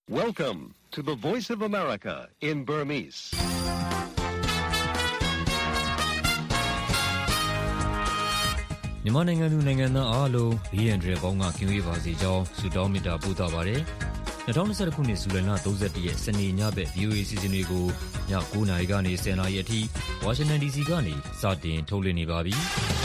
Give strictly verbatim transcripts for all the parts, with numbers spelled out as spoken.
Welcome to the Voice of America in Burmese. ။မြန်မာနိုင်ငံသူနိုင်ငံသားအားလုံးဘေးရန်တွေပေါင်းကကင်းဝေးပါစေကြောင်းဆုတောင်းမေတ္တာပို့သပါရစေ။၂၀၂၁ခုနှစ်ဇူလိုင်လ၃၁ရက်စနေညဘက် ဗီအိုအေ စီစဉ်တွေကိုည၉နာရီကနေ၁၀နာရီအထိဝါရှင်တန် ဒီစီကနေစတင်ထုတ်လွှင့်နေပါပြီ။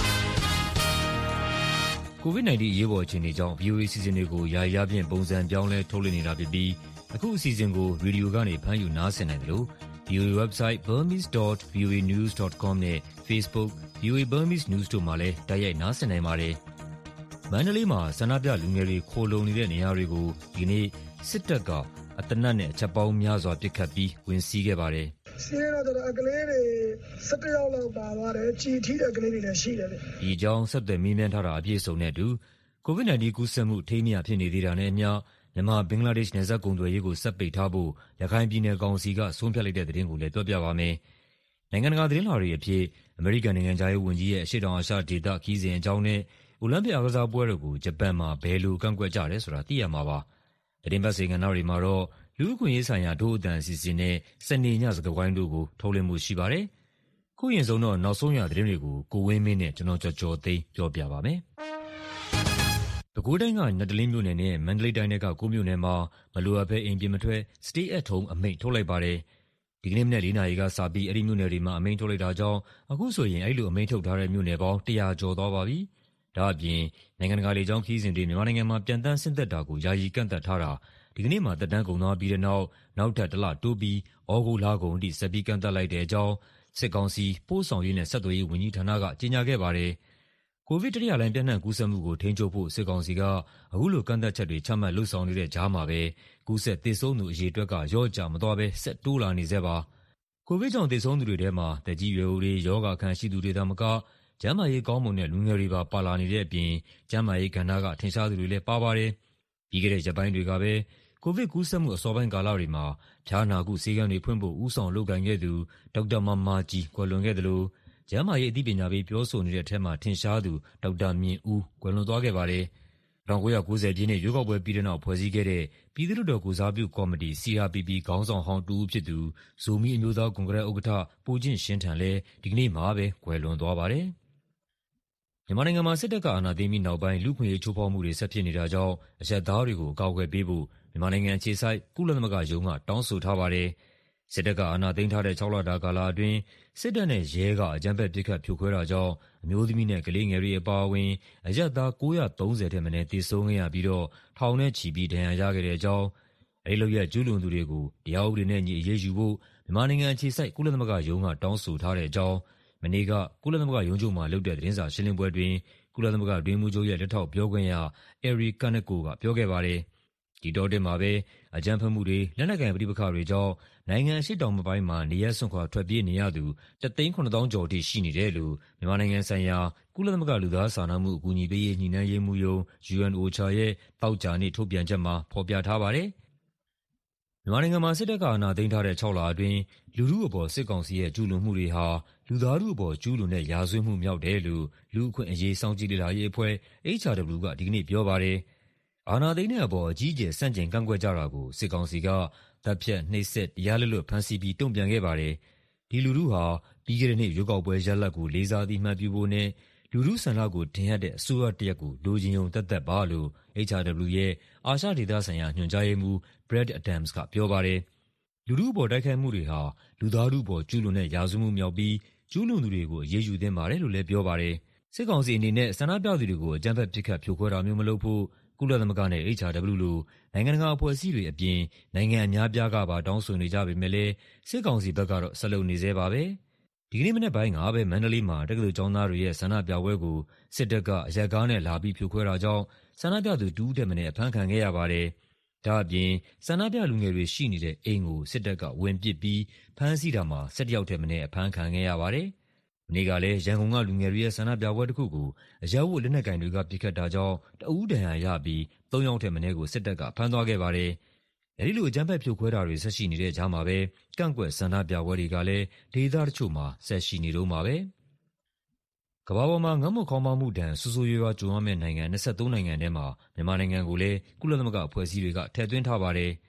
ကိုဗစ် ၁၉ အရေးပေါ်အခြေအနေကြောင့် ဗီအိုအေ စီစဉ်တွေကိုယာယီအားဖြင့်ပုံစံပြောင်းလဲထုတ်လွှင့်နေတာဖြစ်ပြီးအခုအစီအစဉ်ကိုရေဒီယိုကနေဖမ်းယူနားဆင်နိုင်တယ်လို့ ဗီအိုအေ website burmese dot v o a news dot com နဲ့ Facebook ဗီအိုအေ Burmese News တို့မှာလည်းတိုက်ရိုက်နားဆင်နိုင်ပါတယ်။မန္တလေးမှာဆန္ဒပြလူငယ်တွေခိုလှုံနေတဲ့နေရာတွေကိုဒီနေ့စစ်တပ်ကအသနတ်နဲ့အချက်ပေါင်းများစွာပစ်ခတ်ပြီးဝင်စီးခဲ့ပါတယ်။စီးရတော့အကလေးတွေ၁၁ယောက်လောက်ပါသွားတယ်။ကြီးထီးတဲ့ကလေးတွေလည်းရှိတယ်လေ။ဒီအကြောင်းဆက်သွယ်မေးမြန်းထားတာအပြည့်အစုံနဲ့အတူကိုဗစ် ၁၉ ကူးစက်မှုထိန်းမြဖြစ်နေသေးတာနဲ့အမျှမြန်မာဘင်္ဂလားဒေ့ရှ်နယ်စပ်ကုန်သွယ်ရေးကိုဆက်ပိတ်ထားဖို့ရခိုင်ပြည်နယ်ကောင်စီကဆုံးဖြတ်လိုက်တဲ့သတင်းကိုလည်းပြောပြပါမယ်။နိုင်ငံတကာသတင်းလာတွေအဖြစ်အမေရိကန်နိုင်ငံခြားရေးဝန်ကြီးရဲ့အရှေ့တောင်အာရှဒေသခရီးစဉ်အကြောင်းနဲ့အိုလံပစ်အားကစားပွဲတော်ကိုဂျပန်မှာဘယ်လိုကန့်ကွက်ကြတယ်ဆိုတာသိရမှာပါ။သတင်းပတ်စေကဏ္ဍတွေမှာတော့လူ့အခွင့်အရေးဆိုင်ရာဒုအသံအစီအစဉ်နဲ့စနေညစကားဝိုင်းတို့ကိုထုတ်လွှင့်မှုရှိပါတယ်။ခုရင်ဆုံးတော့နောက်ဆုံးရသတင်းတွေကိုကိုဝင်းမင်းနဲ့ကျွန်တော်ကျော်ကျော်သိန်းပြောပြပါမယ်။ပဲခူးတိုင်းကနတ်တလင်းမြို့နယ်နဲ့မန္တလေးတိုင်းကကိုမြို့နယ်မှာမလိုအပ်ဘဲအိမ်ပြင်မထွက် Stay at Home အမိန့်ထုတ်လိုက်ပါတယ်။ဒီကနေ့မနက်လေးနာရီကစပြီးအဲ့ဒီမြို့နယ်တွေမှာအမိန့်ထုတ်လိုက်တာကြောင့်အခုဆိုရင်အဲ့လိုအမိန့်ထုတ်ထားတဲ့မြို့နယ်ပေါင်းတစ်ရာကျော်သွားပါပြီ။ဒါ့အပြင်နိုင်ငံတကာလေကြောင်းခရီးစဉ်တွေမြန်မာနိုင်ငံမှာပြန်တမ်းဆင်းသက်တာကိုယာယီကန့်သတ်ထားတာဒီကနေ့မှသက်တမ်းကုန်သွားပြီးတဲ့နောက်နောက်ထပ်တစ်လတိုးပြီးဩဂုတ်လကုန်အထိဆက်ပြီးကန့်သတ်လိုက်တဲ့အကြောင်းစစ်ကောင်စီပို့ဆောင်ရေးနဲ့ဆက်သွယ်ရေးဝန်ကြီးဌာနကကြေညာခဲ့ပါတယ်။ကိုဗစ်တတိယလှိုင်းပြန့်နှံ့ကူးစက်မှုကိုထိန်းချုပ်ဖို့စစ်ကောင်စီကအခုလိုကန့်သတ်ချက်တွေချမှတ်လုပ်ဆောင်နေတဲ့ကြားမှာပဲကူးစက်သေဆုံးသူအရေအတွက်ကလျော့ကျမသွားဘဲဆက်တိုးလာနေဆဲပါ။ကိုဗစ်ကြောင့်သေဆုံးသူတွေထဲမှာသက်ကြီးရွယ်အိုတွေရောဂါခံရှိသူတွေသာမကကျန်းမာရေးကောင်းမွန်တဲ့လူငယ်တွေပါပါလာနေတဲ့အပြင်ကျန်းမာရေးကဏ္ဍကထင်ရှားသူတွေလည်းပါပါတယ်။ပြီးခဲ့တဲ့ရက်ပိုင်းတွေကပဲကိုဗစ်ကူးစက်မှုအစောပိုင်းကာလတွေမှာဖျားနာကုဆေးခန်းတွေဖွင့်ဖို့ဦးဆောင်လုပ်ကိုင်ခဲ့သူဒေါက်တာမာမာကြီးကွယ်လွန်ခဲ့တယ်လို့ကျန်းမာရေးအသိပညာပေးပြောဆိုနေတဲ့အထက်မှာထင်ရှားသူဒေါက်တာမြင့်ဦးကွယ်လွန်သွားခဲ့ပါတယ်။၁၉၉၀ပြည့်နှစ်ရွေးကောက်ပွဲပြီးတဲ့နောက်ဖွဲ့စည်းခဲ့တဲ့ပြည်သူ့လွှတ်တော်ကိုယ်စားပြုကော်မတီ စီ အာർ ပီ ပီ ခေါင်းဆောင်ဟောင်းတဦးဖြစ်သူဇိုမီအမျိုးသားကွန်ဂရက်ဥက္ကဋ္ဌပိုကျင့်ရှင်းထန်လည်းဒီကနေ့မှာပဲကွယ်လွန်သွားပါတယ်။မြန်မာနိုင်ငံမှာစစ်တပ်ကအာဏာသိမ်းပြီးနောက်ပိုင်းလူ့အခွင့်အရေးချိုးဖောက်မှုတွေဆက်ဖြစ်နေတာကြောင့်အရပ်သားတွေကိုအကာအကွယ်ပေးဖို့မြန်မာနိုင်ငံအခြေစိုက်ကုလသမဂ္ဂရုံးကတောင်းဆိုထားပါတယ်။စစ်တပ်ကအာဏာသိမ်းထားတဲ့ခြောက်လတာကာလအတွင်းစစ်တပ်နဲ့ရဲကအကြမ်းဖက်ပစ်ခတ်ဖြိုခွဲတာကြောင့်အမျိုးသမီးနဲ့ကလေးငယ်တွေအပါအဝင်အရပ်သား၉၃၀ထက်မနည်းသေဆုံးခဲ့ရပြီးတော့ထောင်နဲ့ချီပြီးဒဏ်ရာရခဲ့တဲ့အကြောင်းအဲဒီလိုရဲ့ကျူးလွန်သူတွေကိုတရားဥပဒေနဲ့ညီအရေးယူဖို့မြန်မာနိုင်ငံအခြေစိုက်ကုလသမဂ္ဂရုံးကတောင်းဆိုထားတဲ့အကြောင်းမနေ့ကကုလသမဂ္ဂရုံးချုပ်မှာလုပ်တဲ့သတင်းစာရှင်းလင်းပွဲတွင်ကုလသမဂ္ဂအတွင်းရေးမှူးချုပ်ရဲ့လက်ထောက်ပြောခွင့်ရအယ်ရီကာနက်ကိုကပြောခဲ့ပါတယ်။ဒီတောတင်မှာပဲအကြမ်းဖက်မှုတွေလက်နက်ကိုင်ပဋိပက္ခတွေကြောင့်နိုင်ငံအရှေ့တောင်ပိုင်းမှာနေရပ်စွန့်ခွာထွက်ပြေးနေရသူတစ်သိန်းခုနှစ်သောင်းကျော်အထိရှိနေတယ်လို့မြန်မာနိုင်ငံဆိုင်ရာကုလသမဂ္ဂလူသားစာနာမှုအကူအညီပေးရေးညှိနှိုင်းရေးမှူးရုံး ယူအန် အိုချာ ရဲ့သောကြာနေ့ထုတ်ပြန်ချက်မှာဖော်ပြထားပါတယ်။မြန်မာနိုင်ငံမှာစစ်တပ်ကအာဏာသိမ်းထားတဲ့ခြောက်လအတွင်းလူထုအပေါ်စစ်ကောင်စီရဲ့ကျူးလွန်မှုတွေဟာလူသားထုအပေါ်ကျူးလွန်တဲ့ရာဇဝတ်မှုမြောက်တယ်လို့လူ့အခွင့်အရေးစောင့်ကြည့်လေ့လာရေးအဖွဲ့ အေইচ အာ် ဒဘလျူ ကဒီကနေ့ပြောပါတယ်။အာဏာသိမ်းတဲ့အပေါ်အကြီးအကျယ်ဆန့်ကျင်ကန့်ကွက်ကြတာကိုစစ်ကောင်စီကသတ်ဖြတ်နှိပ်စက်တရားလက်လွတ်ဖမ်းဆီးပြီးတုံ့ပြန်ခဲ့ပါတယ်။ဒီလူထုဟာပြီးခဲ့တဲ့နှစ်ရွေးကောက်ပွဲရလဒ်ကိုလေးစားသိမှတ်ပြုဖို့နဲ့လူထုဆန္ဒကိုထင်ဟပ်တဲ့အစိုးရတစ်ရပ်ကိုလိုချင်ရုံသက်သက်ပါလို့ အေইচ အာ် ဒဘလျူ ရဲ့အာရှဒေသဆိုင်ရာညွှန်ကြားရေးမှူး Brad Adams ကပြောပါတယ်။လူထုအပေါ်တိုက်ခိုက်မှုတွေဟာလူသားထုအပေါ်ကျူးလွန်တဲ့ရာဇဝတ်မှုမြောက်ပြီးကျူးလွန်သူတွေကိုအရေးယူသင့်ပါတယ်လို့လည်းပြောပါတယ်။စစ်ကောင်စီအနေနဲ့ဆန္ဒပြသူတွေကိုအကြမ်းဖက်ပစ်ခတ်ဖြိုခွဲတာမျိုးမလုပ်ဖို့ကုလသမဂ္ဂနဲ့ အေইচ အာ် ဒဘလျူ လိုနိုင်ငံတကာအဖွဲ့အစည်းတွေအပြင်နိုင်ငံအများပြားကပါတောင်းဆိုနေကြပေမဲ့လည်းစစ်ကောင်စီဘက်ကတော့ဆက်လုပ်နေဆဲပါပဲ။ဒီကနေ့မနက်ပိုင်းကပဲမန္တလေးမှာတက္ကသိုလ်ကျောင်းသားတွေရဲ့ဆန္ဒပြပွဲကိုစစ်တပ်ကအရပ်ကားနဲ့လာပြီးဖြိုခွဲတာကြောင့်ဆန္ဒပြသူတဦးထက်မနည်းအဖမ်းခံခဲ့ရပါတယ်။ဒါ့အပြင်ဆန္ဒပြလူငယ်တွေရှိနေတဲ့အိမ်ကိုစစ်တပ်ကဝင်ပစ်ပြီးဖမ်းဆီးတာမှာ၁၁ယောက်ထက်မနည်းအဖမ်းခံခဲ့ရပါတယ်။မနေ့ကလည်းရန်ကုန်ကလူငယ်တွေရဲ့ဆန္ဒပြပွဲတစ်ခုကိုအရပ်ဝတ်လက်နက်ကိုင်တွေကပစ်ခတ်တာကြောင့်တဦးဒဏ်ရာရပြီးသုံးယောက်ထက်မနည်းကိုစစ်တပ်ကဖမ်းသွားခဲ့ပါတယ်။အဲဒီလိုအကြမ်းဖက်ဖြိုခွဲတာတွေဆက်ရှိနေတဲ့ကြားမှာပဲကန့်ကွက်ဆန္ဒပြပွဲတွေကလည်းဒေသတချို့မှာဆက်ရှိနေတော့မှာပဲ။ကမ္ဘာပေါ်မှာငတ်မွတ်ခေါင်းပါးမှုဒဏ်ဆိုးဆိုးရွားရွားကြုံရမယ့်နိုင်ငံ၂၃နိုင်ငံထဲမှာမြန်မာနိုင်ငံကိုလည်းကုလသမဂ္ဂအဖွဲ့အစည်းတွေကထည့်သွင်းထားပါတယ်။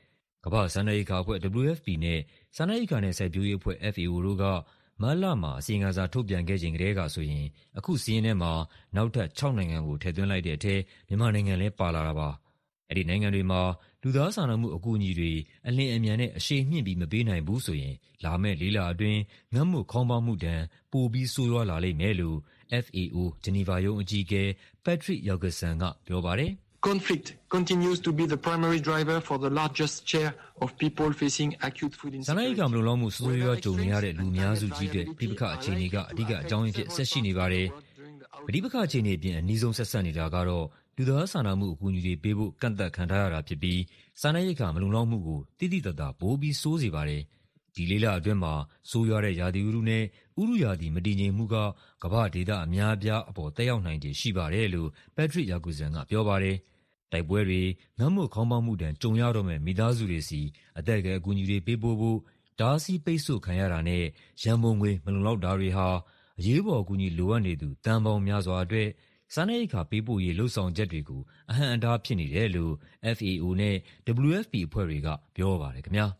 ကမ္ဘာ့စားနပ်ရိက္ခာအဖွဲ့ W F P နဲ့စားနပ်ရိက္ခာနဲ့စိုက်ပျိုးရေးအဖွဲ့ F A O တို့ကမတ်လမှာအစီရင်ခံစာထုတ်ပြန်ခဲ့ချိန်ကတည်းကဆိုရင်အခုစာရင်းထဲမှာနောက်ထပ်ခြောက်နိုင်ငံကိုထည့်သွင်းလိုက်တဲ့အထဲမြန်မာနိုင်ငံလည်းပါလာတာပါ။အဲဒီနိုင်ငံတွေမှာလူသားစာနာမှုအကူအညီတွေအလျင်အမြန်နဲ့အရှိန်မြှင့်ပြီးမပေးနိုင်ဘူးဆိုရင်လာမယ့်လေးလအတွင်းငတ်မွတ်ခေါင်းပါးမှုဒဏ်ပိုပြီးဆိုးရွားလာလိမ့်မယ်လို့ F A O ဂျနီဗာရုံးအကြီးအကဲ Patrick Jurgensen ကပြောပါတယ်။ Conflict continues to be the primary driver for the largest share of people facing acute food insecurity. စားနပ်ရိက္ခာမလုံလောက်မှုဆိုးဆိုးရွားရွားကြုံနေရတဲ့လူအများစုကြီးအတွက်ပဋိပက္ခအခြေအနေကအဓိကအကြောင်းရင်းဖြစ်ဆက်ရှိနေပါတယ်။ပဋိပက္ခအခြေအနေအပြင်အနည်းဆုံးဆက်စပ်နေတာကတော့လူသားစာနာမှုအကူအညီတွေပေးဖို့ကန့်သတ်ခံထားရတာဖြစ်ပြီးစားနပ်ရိက္ခာမလုံလောက်မှုကိုတိတိကျကျပိုပြီးဆိုးစေပါတယ်။ဒီလေးလအတွင်းမှာဆိုးရွားတဲ့ရာသီဥတုနဲ့ဥတုရာသီမတည်ငြိမ်မှုကကမ္ဘာဒေသအများအပြားအပေါ်သက်ရောက်နိုင်ခြေရှိပါတယ်လို့ Patrick Jurgensen ကပြောပါတယ်။တိုက်ပွဲတွေငတ်မွတ်ခေါင်းပါးမှုဒဏ်ကြုံရတော့မဲ့မိသားစုတွေစီအသက်အရွယ်အကူအညီတွေပေးပို့ဖို့ဓာတ်ဆီပိတ်ဆို့ခံရတာနဲ့ရန်ပုံငွေမလုံလောက်တာတွေဟာအရေးပေါ်အကူအညီလိုအပ်နေသူတန်ပေါင်းများစွာအတွက်စားနပ်ရိက္ခာပေးပို့ရေးလှုံ့ဆော်ချက်တွေကိုအဟန့်အတားဖြစ်နေတယ်လို့ F A O နဲ့ W F P အဖွဲ့တွေကပြောပါတယ်ခင်ဗျာ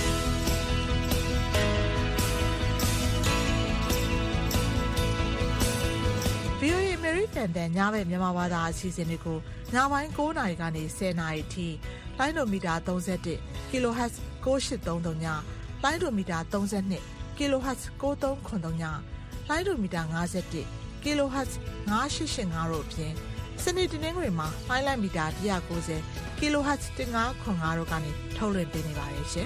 ဗီအိုအေ American တန်ညဘက်မြန်မာဘာသာအစီအစဉ်တွေကိုညပိုင်း၉နာရီကနေ၁၀နာရီထိလိုင်းဒိုမီတာ၃၁ kilohertz ၉၈၃၃ညလိုင်းဒိုမီတာ၃၂ kilohertz ၉၃၇၃ညလိုင်းဒိုမီတာ၅၁ kilohertz ၅၈၈၅တို့အပြင်စနေတနင်္ဂနွေမှာလိုင်းလိုက်မီတာ၁၉၀ kilohertz ၁၅၇၅တို့ကနေထုတ်လွှင့်ပေးနေပါတယ်ရှင်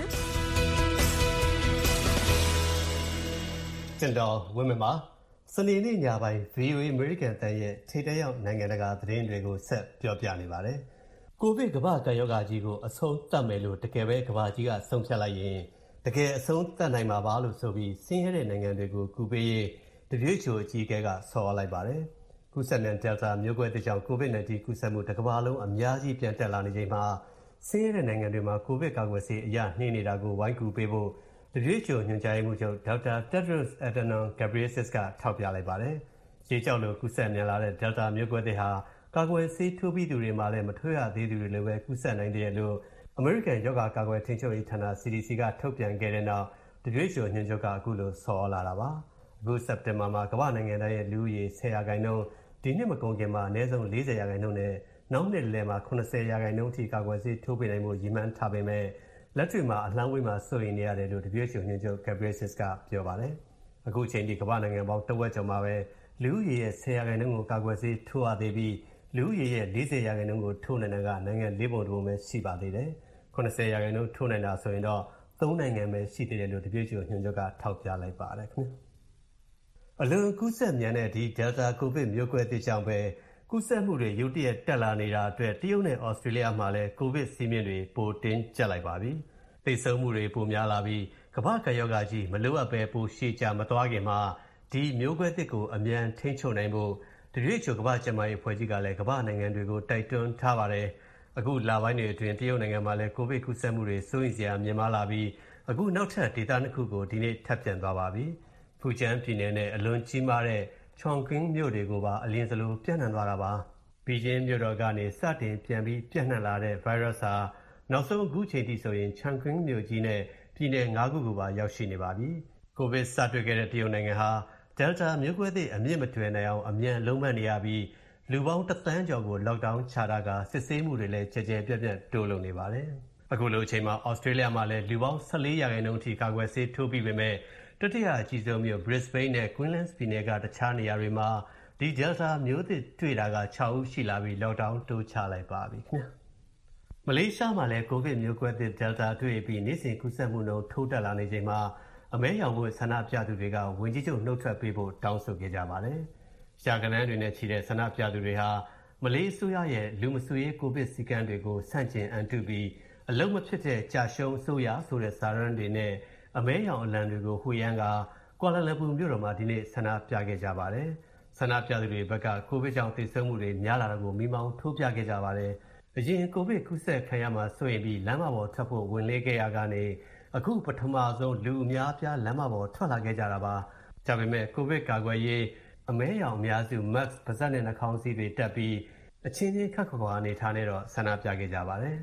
။ကျွန်တော်ဝင်းမမှာစနေနေ့ညပိုင်း ဗီအိုအေ American တန်ရဲ့ထိပ်တန်းရောက်နိုင်ငံတကာသတင်းတွေကိုဆက်ပြောပြနေပါတယ်။ကိုဗစ်ကမ္ဘာ့ကပ်ရောဂါကြီးကိုအဆုံးသတ်မယ်လို့တကယ်ပဲကမ္ဘာကြီးကဆုံးဖြတ်လိုက်ရင်တကယ်အဆုံးသတ်နိုင်မှာပါလို့ဆိုပြီးဆင်းရဲတဲ့နိုင်ငံတွေကိုကူပေးရေး W H O အကြီးအကဲကဆော်ဩလိုက်ပါတယ်။ကူးစက်မြန် Delta မျိုးကွဲသစ်ကြောင့် ကိုဗစ် ၁၉ ကူးစက်မှုတစ်ကမ္ဘာလုံးအများကြီးပြန်တက်လာနေချိန်မှာဆင်းရဲတဲ့နိုင်ငံတွေမှာကိုဗစ်ကာကွယ်ဆေးအရနှင်းနေတာကိုဝိုင်းကူပေးဖို့W H O ညွှန်ကြားရေးမှူးချုပ် ဒေါက်တာ Tedros Adhanom Ghebreyesus ကထောက်ပြလိုက်ပါတယ်။ရေကြောက်လို့ကူးစက်မြန်လာတဲ့ Delta မျိုးကွဲသစ်ဟာကာကွယ်ဆေးထိုးပြီးသူတွေမှာလည်းမထိုးရသေးသူတွေလည်းပဲကူးစက်နိုင်တယ်လို့အမေရိကန်ရောဂါကာကွယ်ထိန်းချုပ်ရေးဌာန C D C ကထုတ်ပြန်ခဲ့တဲ့နောက် W H O ညွှန်ချုပ်ကအခုလိုဆော်ဩလာတာပါ။အခုစက်တင်ဘာမှာကမ္ဘာနိုင်ငံတိုင်းရဲ့လူဦးရေ၁၀ရာခိုင်နှုန်းဒီနှစ်မကုန်ခင်မှာအနည်းဆုံး၄၀ရာခိုင်နှုန်းနဲ့နောက်နှစ်လယ်မှာ၇၀ရာခိုင်နှုန်းထိကာကွယ်ဆေးထိုးပေးနိုင်မှုရည်မှန်းထားပေမဲ့လက်တွေ့မှာအလှမ်းဝေးမှာစိုးရိမ်နေရတယ်လို့ W H O ညွှန်ချုပ် Ghebreyesus ကပြောပါတယ်။အခုချိန်ထိကမ္ဘာနိုင်ငံပေါင်းတဝက်ကျော်မှာပဲလူဦးရေရဲ့၁၀ရာခိုင်နှုန်းကိုကာကွယ်ဆေးထိုးရသေးပြီးလူဦးရေရဲ့၄၀ရာခိုင်နှုန်းကိုထိုးနိုင်တာကနိုင်ငံလေးပုံတစ်ပုံပဲရှိပါသေးတယ်။၇၀ရာခိုင်နှုန်းထိုးနိုင်တာဆိုရင်တော့သုံးနိုင်ငံပဲရှိသေးတယ်လို့ W H O ညွှန်ချုပ်ကထောက်ပြလိုက်ပါတယ်ခင်ဗျ။အလွန်ကူးစက်မြန်တဲ့ဒီ Delta ကိုဗစ်မျိုးကွဲသစ်ကြောင့်ပဲကူးစက်မှုတွေရုတ်တရက်တက်လာနေတာအတွက်တရုတ်နဲ့ဩစတြေးလျမှာလည်းကိုဗစ်စည်းမျဉ်းတွေပိုတင်းကျပ်လိုက်ပါပြီ။သိဆုံးမှုတွေပိုများလာပြီးကမ္ဘာ့ကပ်ရောဂါကြီးမလိုအပ်ပဲပိုရှည်ကြာမသွားခင်မှာဒီမျိုးကွဲသစ်ကိုအမြန်ထိန်းချုပ်နိုင်ဖို့ W H O ကမ္ဘာ့ကျန်းမာရေးအဖွဲ့ကြီးကလည်းကမ္ဘာ့နိုင်ငံတွေကိုတိုက်တွန်းထားပါတယ်။အခုလပိုင်းတွေအတွင်းတရုတ်နိုင်ငံမှာလည်းကိုဗစ်ကူးစက်မှုတွေစိုးရိမ်စရာမြင့်မားလာပြီးအခုနောက်ထပ်ဒေသနှစ်ခုကိုဒီနေ့ထပ်ပြန်သွားပါပြီ။ဖူကျန်းပြည်နယ်နဲ့အလွန်ကြီးမားတဲ့ Chongqing မြို့တွေကိုပါအလင်းစလိုပြန့်နှံ့သွားတာပါ။ဘီဂျင်းမြို့တော်ကနေစတင်ပြန်ပြီးပြန့်နှံ့လာတဲ့ virus ဟာနောက်ဆုံးအခုချိန်ထိဆိုရင် Chongqing မြို့ကြီးနဲ့ပြည်နယ်၅ခုကိုပါရောက်ရှိနေပါပြီ။ကိုဗစ်စတွေ့ခဲ့တဲ့တရုတ်နိုင်ငံဟာ Delta မျိုးကွဲသစ်အမြင့်မတွယ်နိုင်အောင်အမြန်လုံးပန်းနေရပြီးလူပေါင်းတစ်သန်းကျော်ကို lockdown ချတာကစစ်ဆေးမှုတွေလည်းကြဲကြဲပြန့်ပြန့်တိုးလုပ်နေပါတယ်။အခုလိုအချိန်မှာ Australia မှာလည်းလူပေါင်း၁၄ရာခိုင်နှုန်းထိကာကွယ်ဆေးထိုးပြီးပေမဲ့တတိယအကြီးဆုံးမြို့ Brisbane နဲ့ Queensland ပြည်နယ်ကတခြားနေရာတွေမှာဒီ Delta မျိုးသစ်တွေ့တာက၆ဦးရှိလာပြီး lockdown တိုးချလိုက်ပါပြီခင်ဗျာ။မလေးရှားမှာလည်းကိုဗစ်မျိုးကွဲသစ် Delta တွေ့ပြီးနေ့စဉ်ကူးစက်မှုနှုန်းထိုးတက်လာနေချိန်မှာအမဲရောင်မှုဆန္ဒပြသူတွေကဝင်ကြီးချုပ်နှုတ်ထွက်ပေးဖို့တောင်းဆိုခဲ့ကြပါတယ်။ရှာကနန်းတွေနဲ့ချီတဲ့ဆန္ဒပြသူတွေဟာမလေးအစိုးရရဲ့လူမဆူရေးကိုဗစ်စည်းကမ်းတွေကိုဆန့်ကျင်အန်တုပြီးအလုံးမဖြစ်တဲ့ကြာရှုံးအစိုးရဆိုတဲ့စာရန်တွေနဲ့အမဲရောင်အလံတွေကိုဝှေ့ယမ်းကကွာလာလမ်ပူမြို့တော်မှာဒီနေ့ဆန္ဒပြခဲ့ကြပါတယ်။ဆန္ဒပြသူတွေဘက်ကကိုဗစ်ကြောင့်သေဆုံးမှုတွေများလာတာကိုမိမောင်းထိုးပြခဲ့ကြပါတယ်။အရင်ကိုဗစ်ကူးစက်ခံရမှာစိုးရိမ်ပြီးလမ်းမပေါ်ထွက်ဖို့ဝင်လေခဲ့ရကနေအခုပထမဆုံးလူအများပြားလမ်းမပေါ်ထွက်လာခဲ့ကြတာပါ။ဒါပေမဲ့ကိုဗစ်ကာကွယ်ရေးအမဲရောင်အများစု mask ပါးစပ်နဲ့နှာခေါင်းစည်းတွေတက်ပြီးအချင်းချင်းခက်ခွာခွာအနေထားနဲ့တော့ဆန္ဒပြခဲ့ကြပါတယ်။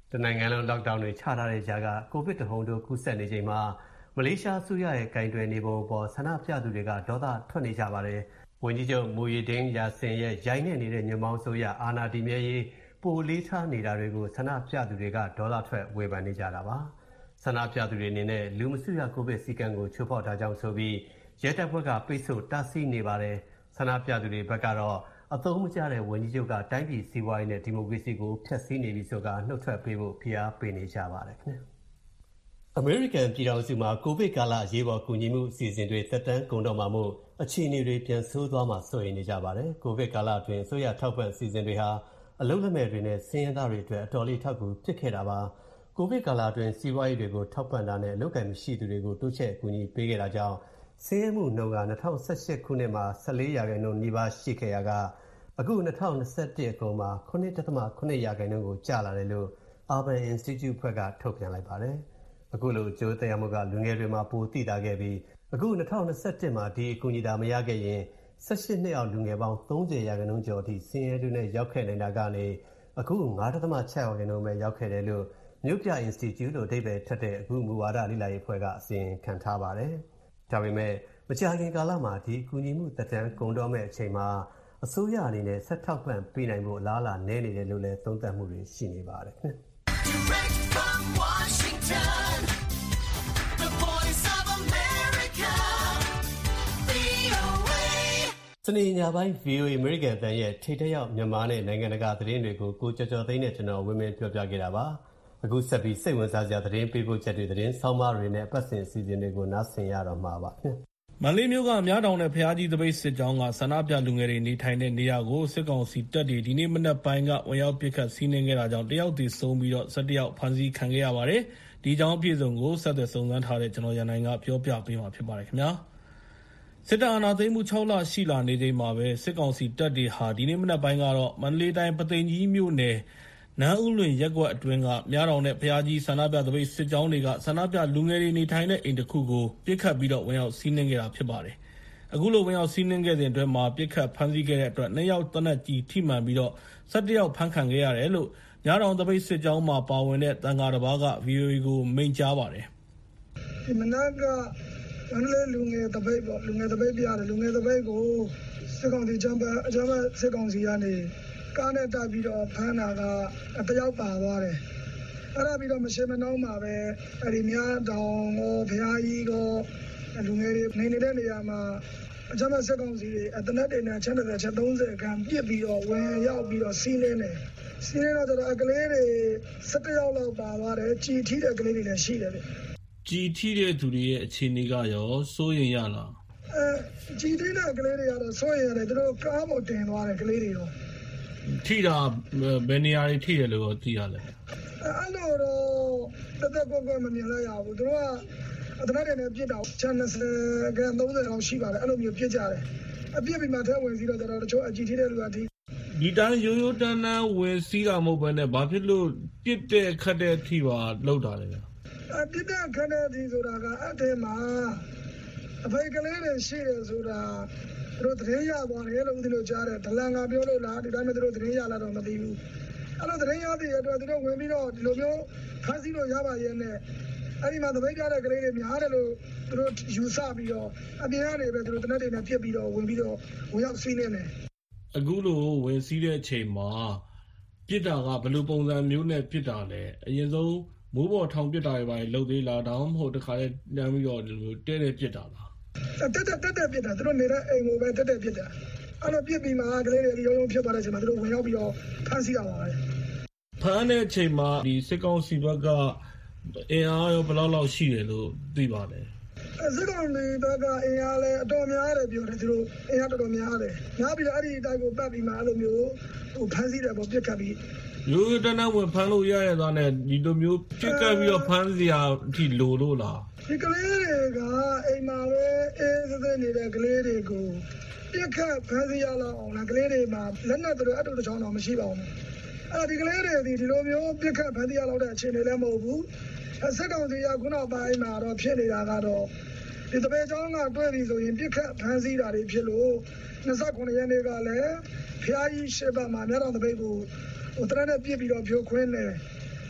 တနိုင်ငံလုံး lockdown တွေချထားတဲ့ကြားကကိုဗစ်တဟုန်ထိုးကူးစက်နေချိန်မှာမလေးရှားအစိုးရရဲ့ဂိုင်တွယ်နေပုံပေါ်ဆန္ဒပြသူတွေကဒေါသထွက်နေကြပါတယ်။ဝန်ကြီးချုပ်မူရီဒင်းယာဆင်ရဲ့ရိုင်းနေနေတဲ့ညွန့်ပေါင်းဆိုရအာဏာတည်မြဲရေးပိုလေးထားနေတာတွေကိုဆန္ဒပြသူတွေကဒေါသထွက်ဝေဖန်နေကြတာပါ။ဆန္ဒပြသူတွေအနေနဲ့လူမစုရကိုဗစ်စည်းကမ်းကိုချိုးဖောက်တာကြောင့်ဆိုပြီးရဲတပ်ဖွဲ့ကပိတ်ဆို့တားဆီးနေပါတယ်။ဆန္ဒပြသူတွေဘက်ကတော့အသုံးမကျတဲ့ဝန်ကြီးချုပ်ကတိုင်းပြည်စီးပွားရေးနဲ့ဒီမိုကရေစီကိုဖျက်ဆီးနေပြီဆိုကနှုတ်ထွက်ပေးဖို့ဖိအားပေးနေကြပါတယ်ခင်ဗျ။အမေရိကန်ပြည်ထောင်စုမှာကိုဗစ်ကာလအရေးပေါ်ကူညီမှုအစီအစဉ်တွေသက်တမ်းကုန်တော့မှာမို့အခြေအနေတွေပြန်ဆိုးသွားမှာစိုးရိမ်နေကြပါတယ်။ကိုဗစ်ကာလအတွင်းအစိုးရထောက်ပံ့အစီအစဉ်တွေဟာအလုပ်လက်မဲ့တွေနဲ့ဆင်းရဲသားတွေအတွက်အတော်လေးထောက်ကူဖြစ်ခဲ့တာပါ။ကိုဗစ်ကာလအတွင်းစီးပွားရေးတွေကိုထောက်ပံ့တာနဲ့အလုပ်ကိုင်မရှိသူတွေကိုတိုးချဲ့ကူညီပေးခဲ့တာကြောင့်ဆင်းရဲမှုနှုန်းက၂၀၁၈ခုနှစ်မှာ၁၄ရာခိုင်နှုန်းနီးပါးရှိခဲ့ရာကအခု၂၀၂၁အကုန်မှာခုနှစ်ဒသမခုနှစ်ရာခိုင်နှုန်းကိုကျလာတယ်လို့ Urban Institute ဖွဲ့ကထုတ်ပြန်လိုက်ပါတယ်။အခုလိုအကျိုးသက်ရောက်မှုကလူငယ်တွေမှာပိုသိသာခဲ့ပြီးအခု၂၀၂၁မှာဒီအကူအညီသာမရခဲ့ရင်၁၈နှစ်အောက်လူငယ်ပေါင်း၃၀ရာခိုင်နှုန်းကျော်အထိဆင်းရဲတွင်းနဲ့ရောက်ခဲ့နေတာကနေအခု၅ဒသမ၆ရာခိုင်နှုန်းပဲရောက်ခဲ့တယ်လို့မြို့ပြ Institute လို့အဓိပ္ပာယ်ထက်တဲ့အခုမူဝါဒလေ့လာရေးဖွဲ့ကအစီရင်ခံထားပါတယ်။ဒါပေမဲ့မကြာခင်ကာလမှာဒီအကူအညီမှုသက်တမ်းကုန်တော့မဲ့အချိန်မှာအစိုးရအနေနဲ့ဆက်ထောက်ပံ့ပေးနိုင်ဖို့အလားအလာနည်းနေတယ်လို့လည်းသုံးသပ်မှုတွေရှိနေပါတယ်ခင်ဗျ။စနေညပိုင်း ဗွီအိုအေ American အသံရဲ့ထိပ်တရောက်မြန်မာနဲ့နိုင်ငံတကာသတင်းတွေကိုကိုကျော်ကျော်သိန်းနဲ့ကျွန်တော်ဝင်းမင်းပြောပြခဲ့တာပါ။အခုဆက်ပြီးစိတ်ဝင်စားစရာသတင်းပေးပို့ချက်တွေသတင်းဆောင်းပါးတွေနဲ့အပတ်စဉ်အစီအစဉ်တွေကိုနားဆင်ရတော့မှာပါခင်ဗျ။မန္တလေးမြို့ကမြတောင်နဲ့ဖျားကြီးသပိတ်စစ်ကြောင်းကဆန္ဒပြလူငယ်တွေနေထိုင်တဲ့နေရာကိုစစ်ကောင်စီတပ်တွေဒီနေ့မနက်ပိုင်းကဝင်ရောက်ပစ်ခတ်စီးနင်းခဲ့တာကြောင့်တယောက်သေဆုံးပြီးတော့၁၁ယောက်ဖမ်းဆီးခံခဲ့ရပါတယ်။ဒီကြောင်းအပြည့်စုံကိုဆက်သွယ်စုံစမ်းထားတဲ့ကျွန်တော်ရန်နိုင်ကပြောပြပေးမှာဖြစ်ပါတယ်ခင်ဗျာ။စစ်တပ်အာဏာသိမ်းမှု၆လရှိလာနေချိန်မှာပဲစစ်ကောင်စီတပ်တွေဟာဒီနေ့မနက်ပိုင်းကတော့မန္တလေးတိုင်းပသိမ်ကြီးမြို့နယ်နန်းဦးလွင်ရက်ကွက်အတွင်းကမြတောင်နဲ့ဖျားကြီးဆန္ဒပြသပိတ်စစ်ကြောင်းတွေကဆန္ဒပြလူငယ်တွေနေထိုင်တဲ့အိမ်တစ်ခုကိုပစ်ခတ်ပြီးတော့ဝင်ရောက်စီးနင်းခဲ့တာဖြစ်ပါတယ်။အခုလိုဝင်ရောက်စီးနင်းခဲ့တဲ့အတွင်းမှာပစ်ခတ်ဖမ်းဆီးခဲ့တဲ့အတွက်နှစ်ယောက်တနက်ကြီးထိမှန်ပြီးတော့၁၁ယောက်ဖမ်းခံခဲ့ရတယ်လို့မြတောင်သပိတ်စစ်ကြောင်းမှာပါဝင်တဲ့တန်ဃာတစ်ပါးက ဗွီအိုအေ ကိုမိန့်ကြားပါတယ်။ဒီမနက်ကမန္တလေးလူငယ်သပိတ်ပေါ့လူငယ်သပိတ်ပြတယ်လူငယ်သပိတ်ကိုစစ်ကောင်စီချမ်းပတ်အချမ်းပတ်စစ်ကောင်စီကနေကားနဲ့တက်ပြီးတော့ဖမ်းတာကတယောက်ပါသွားတယ်။အဲ့ဒါပြီးတော့မရှင်းမနှောင်းမှာပဲအဲ့ဒီမြတောင်ကိုဖျားကြီးကိုလူငယ်တွေနေနေတဲ့နေရာမှာအချမ်းပတ်စစ်ကောင်စီတွေအတနက်တွေနဲ့ချက်တစ်ချက်သုံးဆယ်ခန်းပြစ်ပြီးတော့ဝင်ရောက်ပြီးတော့စီးနေတယ်။စီးနေတော့အကလေးတွေ၁၁ယောက်လောက်ပါသွားတယ်။ကြည်ထီးတဲ့ကလေးတွေလည်းရှိတယ်ဗျ။ကြည်ထီးတဲ့သူတွေရဲ့အခြေအနေကရောစိုးရင်ရလား။အဲကြည်ထီးတဲ့ကလေးတွေကတော့စိုးရင်ရတယ်သူတို့ကားပေါ်တင်သွားတယ်ကလေးတွေတော့ထိတာဘယ်နေရာတွေထိတယ်လို့သိရလဲအဲ့လိုတော့တက်တက်ကွက်ကွက်မမြင်လိုက်ရဘူးသူတို့ကအတနက်တွေနဲ့ပြစ်တာချန်၂၀ခန်း၃၀လောက်ရှိပါတယ်အဲ့လိုမျိုးပြစ်ကြတယ်အပြစ်ပြီးမှထဲဝင်စီတော့တော်တော်တချို့အကြည့်ထိတဲ့လူကဒီဒီတိုင်းရိုးရိုးတန်းတန်းဝင်စီးတာမဟုတ်ဘဲနဲ့ဘာဖြစ်လို့ပြစ်တဲ့ခတ်တဲ့ထိပါလောက်တာလဲအပြစ်တဲ့ခတ်တဲ့ထိဆိုတာကအထဲမှာအဖေကလေးတွေရှိတယ်ဆိုတာသူတို့သတင်းရသွားတယ်လို့ဦးဇင်းတို့ကြားတယ်ဒလန်ကပြောလို့လားဒီတိုင်းမဲ့သူတို့သတင်းရလာတော့မသိဘူးအဲ့လိုသတင်းရတဲ့အတွက်သူတို့ဝင်ပြီးတော့ဒီလိုမျိုးဖမ်းဆီးလို့ရပါရဲ့နဲ့အဲ့ဒီမှာသပိတ်ကြတဲ့ကလေးတွေများတယ်လို့သူတို့ယူဆပြီးတော့အပြင်ကနေပဲသူတို့တနက်တွေနဲ့ပြစ်ပြီးတော့ဝင်ပြီးတော့ဝင်ရောက်စီးနေတယ်အခုလိုဝင်စီးတဲ့အချိန်မှာပြစ်တာကဘယ်လိုပုံစံမျိုးနဲ့ပြစ်တာလဲအရင်ဆုံးမိုးပေါ်ထောင်ပြစ်တာတွေပါလှုပ်သေးလားဒါမှမဟုတ်တခါလဲတန်းပြီးတော့ဒီလိုတဲတဲပြစ်တာလားတက်တက်တက်တက်ပြစ်တာသူတို့နေတဲ့အိမ်ကိုပဲတက်တက်ပြစ်တာအဲ့လိုပြစ်ပြီးမှကလေးတွေရုံရုံဖြစ်သွားတဲ့အချိန်မှာသူတို့ဝင်ရောက်ပြီးတော့ဖမ်းဆီးရပါမယ်ဖမ်းတဲ့အချိန်မှာဒီစစ်ကောင်စီဘက်ကအင်အားရောဘယ်လောက်လောက်ရှိတယ်လို့သိပါလဲစစ်ကောင်စီဘက်ကအင်အားလဲအတော်များတယ်ပြောတယ်သူတို့အင်အားတော်တော်များတယ်များပြီးတော့အဲ့ဒီအတိုင်းကိုပတ်ပြီးမှအဲ့လိုမျိုးဟိုဖမ်းဆီးတယ်ပေါ့ပြစ်ခတ်ပြီးရိုးတန်းတန်းဝင်ဖမ်းလို့ရရသားနဲ့ဒီလိုမျိုးပြစ်ခတ်ပြီးတော့ဖမ်းစရာအထိလိုလို့လားဒီကလေးတွေကအိမ်မှာပဲအေးစတဲ့နေတဲ့ကလေးတွေကိုပြစ်ခတ်ဖမ်းဆီးရလောက်အောင်လားကလေးတွေမှာလက်နက်တွေအတူတူချောင်းတော့မရှိပါဘူးအဲ့ဒီကလေးတွေဒီဒီလိုမျိုးပြစ်ခတ်ဖမ်းဆီးရလောက်တဲ့အခြေအနေလည်းမဟုတ်ဘူးစစ်ကောင်စီကခုနောက်ပိုင်းမှာတော့ဖြစ်နေတာကတော့ဒီတပည့်ကျောင်းကတွေ့ပြီဆိုရင်ပြစ်ခတ်ဖမ်းဆီးတာတွေဖြစ်လို့၂၉ရက်နေ့ကလည်းဖျားကြီးရှေ့ဘက်မှာမြတော်တပိတ်ကိုဟိုတရနဲ့ပြစ်ပြီးတော့ဖြိုခွင်းတယ်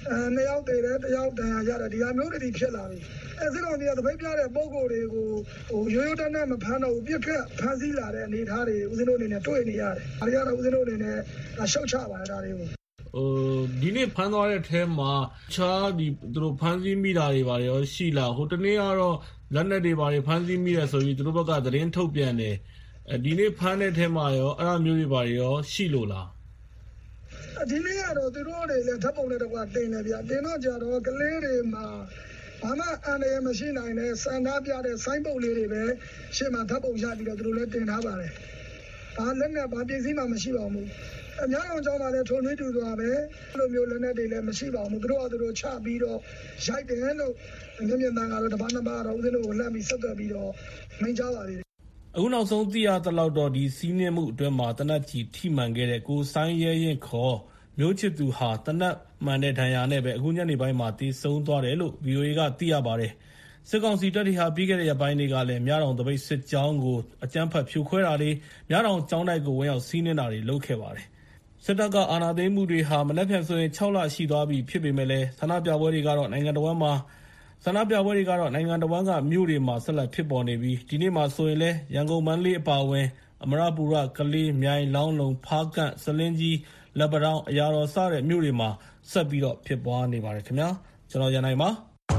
အဲနှစ်ယောက်တည်တယ်တယောက်တန်ရာရတယ်ဒီဟာမျိုးတွေဖြစ်လာပြီအဲစစ်ကောင်စီကတပိတ်ပြတဲ့ပုံကိုယ်တွေကိုဟိုရိုးရိုးတန်းတန်းမဖမ်းတော့ဘူးပြစ်ခတ်ဖမ်းဆီးလာတဲ့အနေအထားတွေဦးဇင်းတို့အနေနဲ့တွေ့နေရတယ်ဒါတွေကတော့ဦးဇင်းတို့အနေနဲ့ရှုတ်ချပါတယ်ဒါတွေကိုဟိုဒီနေ့ဖမ်းသွားတဲ့ထဲမှာခြားဒီသူတို့ဖမ်းဆီးမိတာတွေပါရောရှိလားဟိုတနေ့ကတော့လက်နက်တွေပါတွေဖမ်းဆီးမိရဆိုပြီးသူတို့ဘက်ကသတင်းထုတ်ပြန်တယ်အဲဒီနေ့ဖမ်းတဲ့ထဲမှာရောအဲ့အမျိုးတွေပါရောရှိလို့လားဒီနေ့ကတော့သူတို့တွေလည်းဓာတ်ပုံနဲ့တကွာတင်တယ်ဗျတင်တော့ကြတော့ကလေးတွေမှာဘာမှအန္တရာယ်မရှိနိုင်တဲ့စန္ဒပြတဲ့ဆိုင်းပုတ်လေးတွေပဲရှေ့မှာဓာတ်ပုံရပြီးတော့သူတို့လည်းတင်ထားပါတယ်ဘာလက်နဲ့ဘာပစ္စည်းမှမရှိပါဘူးအများအောင်ကြောင်းပါလဲထုံနှွေးတူသွားပဲအဲ့လိုမျိုးလက်နဲ့တွေလည်းမရှိပါဘူးသူတို့ကသူတို့ချပြီးတော့ရိုက်တယ်လို့မျက်မြင်သားကတော့တပတ်နှစ်ပတ်တော့ဦးဇင်းတို့ကိုလက်ပြီးဆက်သွယ်ပြီးတော့မိန့်ကြားပါလေအခုနောက်ဆုံးသိရသလောက်တော့ဒီစီးနှင်းမှုအတွင်းမှာတနက်ကြီးထိမှန်ခဲ့တဲ့ကိုဆိုင်ရဲရင်ခေါ်မျိုးချစ်သူဟာတနက်မှန်တဲ့ဒဏ်ရာနဲ့ပဲအခုညနေပိုင်းမှာတည်ဆုံသွားတယ်လို့ ဗီအိုအေ ကသိရပါတယ်စစ်ကောင်စီတပ်တွေဟာပြီးခဲ့တဲ့ရက်ပိုင်းတွေကလည်းမြတောင်တပိတ်စစ်ကြောင်းကိုအကြမ်းဖက်ဖြိုခွဲတာတွေမြတောင်ကျောင်းတိုက်ကိုဝင်ရောက်စီးနှင်းတာတွေလုပ်ခဲ့ပါတယ်စစ်တပ်ကအာဏာသိမ်းမှုတွေဟာမနက်ဖြန်ဆိုရင်၆လရှိသွားပြီဖြစ်ပေမဲ့လည်းဆန္ဒပြပွဲတွေကတော့နိုင်ငံတော်ဝန်မှာဆန္ဒပြပွဲတွေကတော့နိုင်ငံတော်ဝန်ကမြို့တွေမှာဆက်လက်ဖြစ်ပေါ်နေပြီးဒီနေ့မှာဆိုရင်လည်းရန်ကုန်မန္တလေးအပါအဝင်အမရပူရကလေးမြိုင်လောင်းလုံဖားကန့်စလင်းကြီးလက်ပံတောင်းအရာတော်စတဲ့မြို့တွေမှာဆက်ပြီးတော့ဖြစ်ပွားနေပါတယ်ခင်ဗျာကျွန်တော်ရန်နိုင်ပါ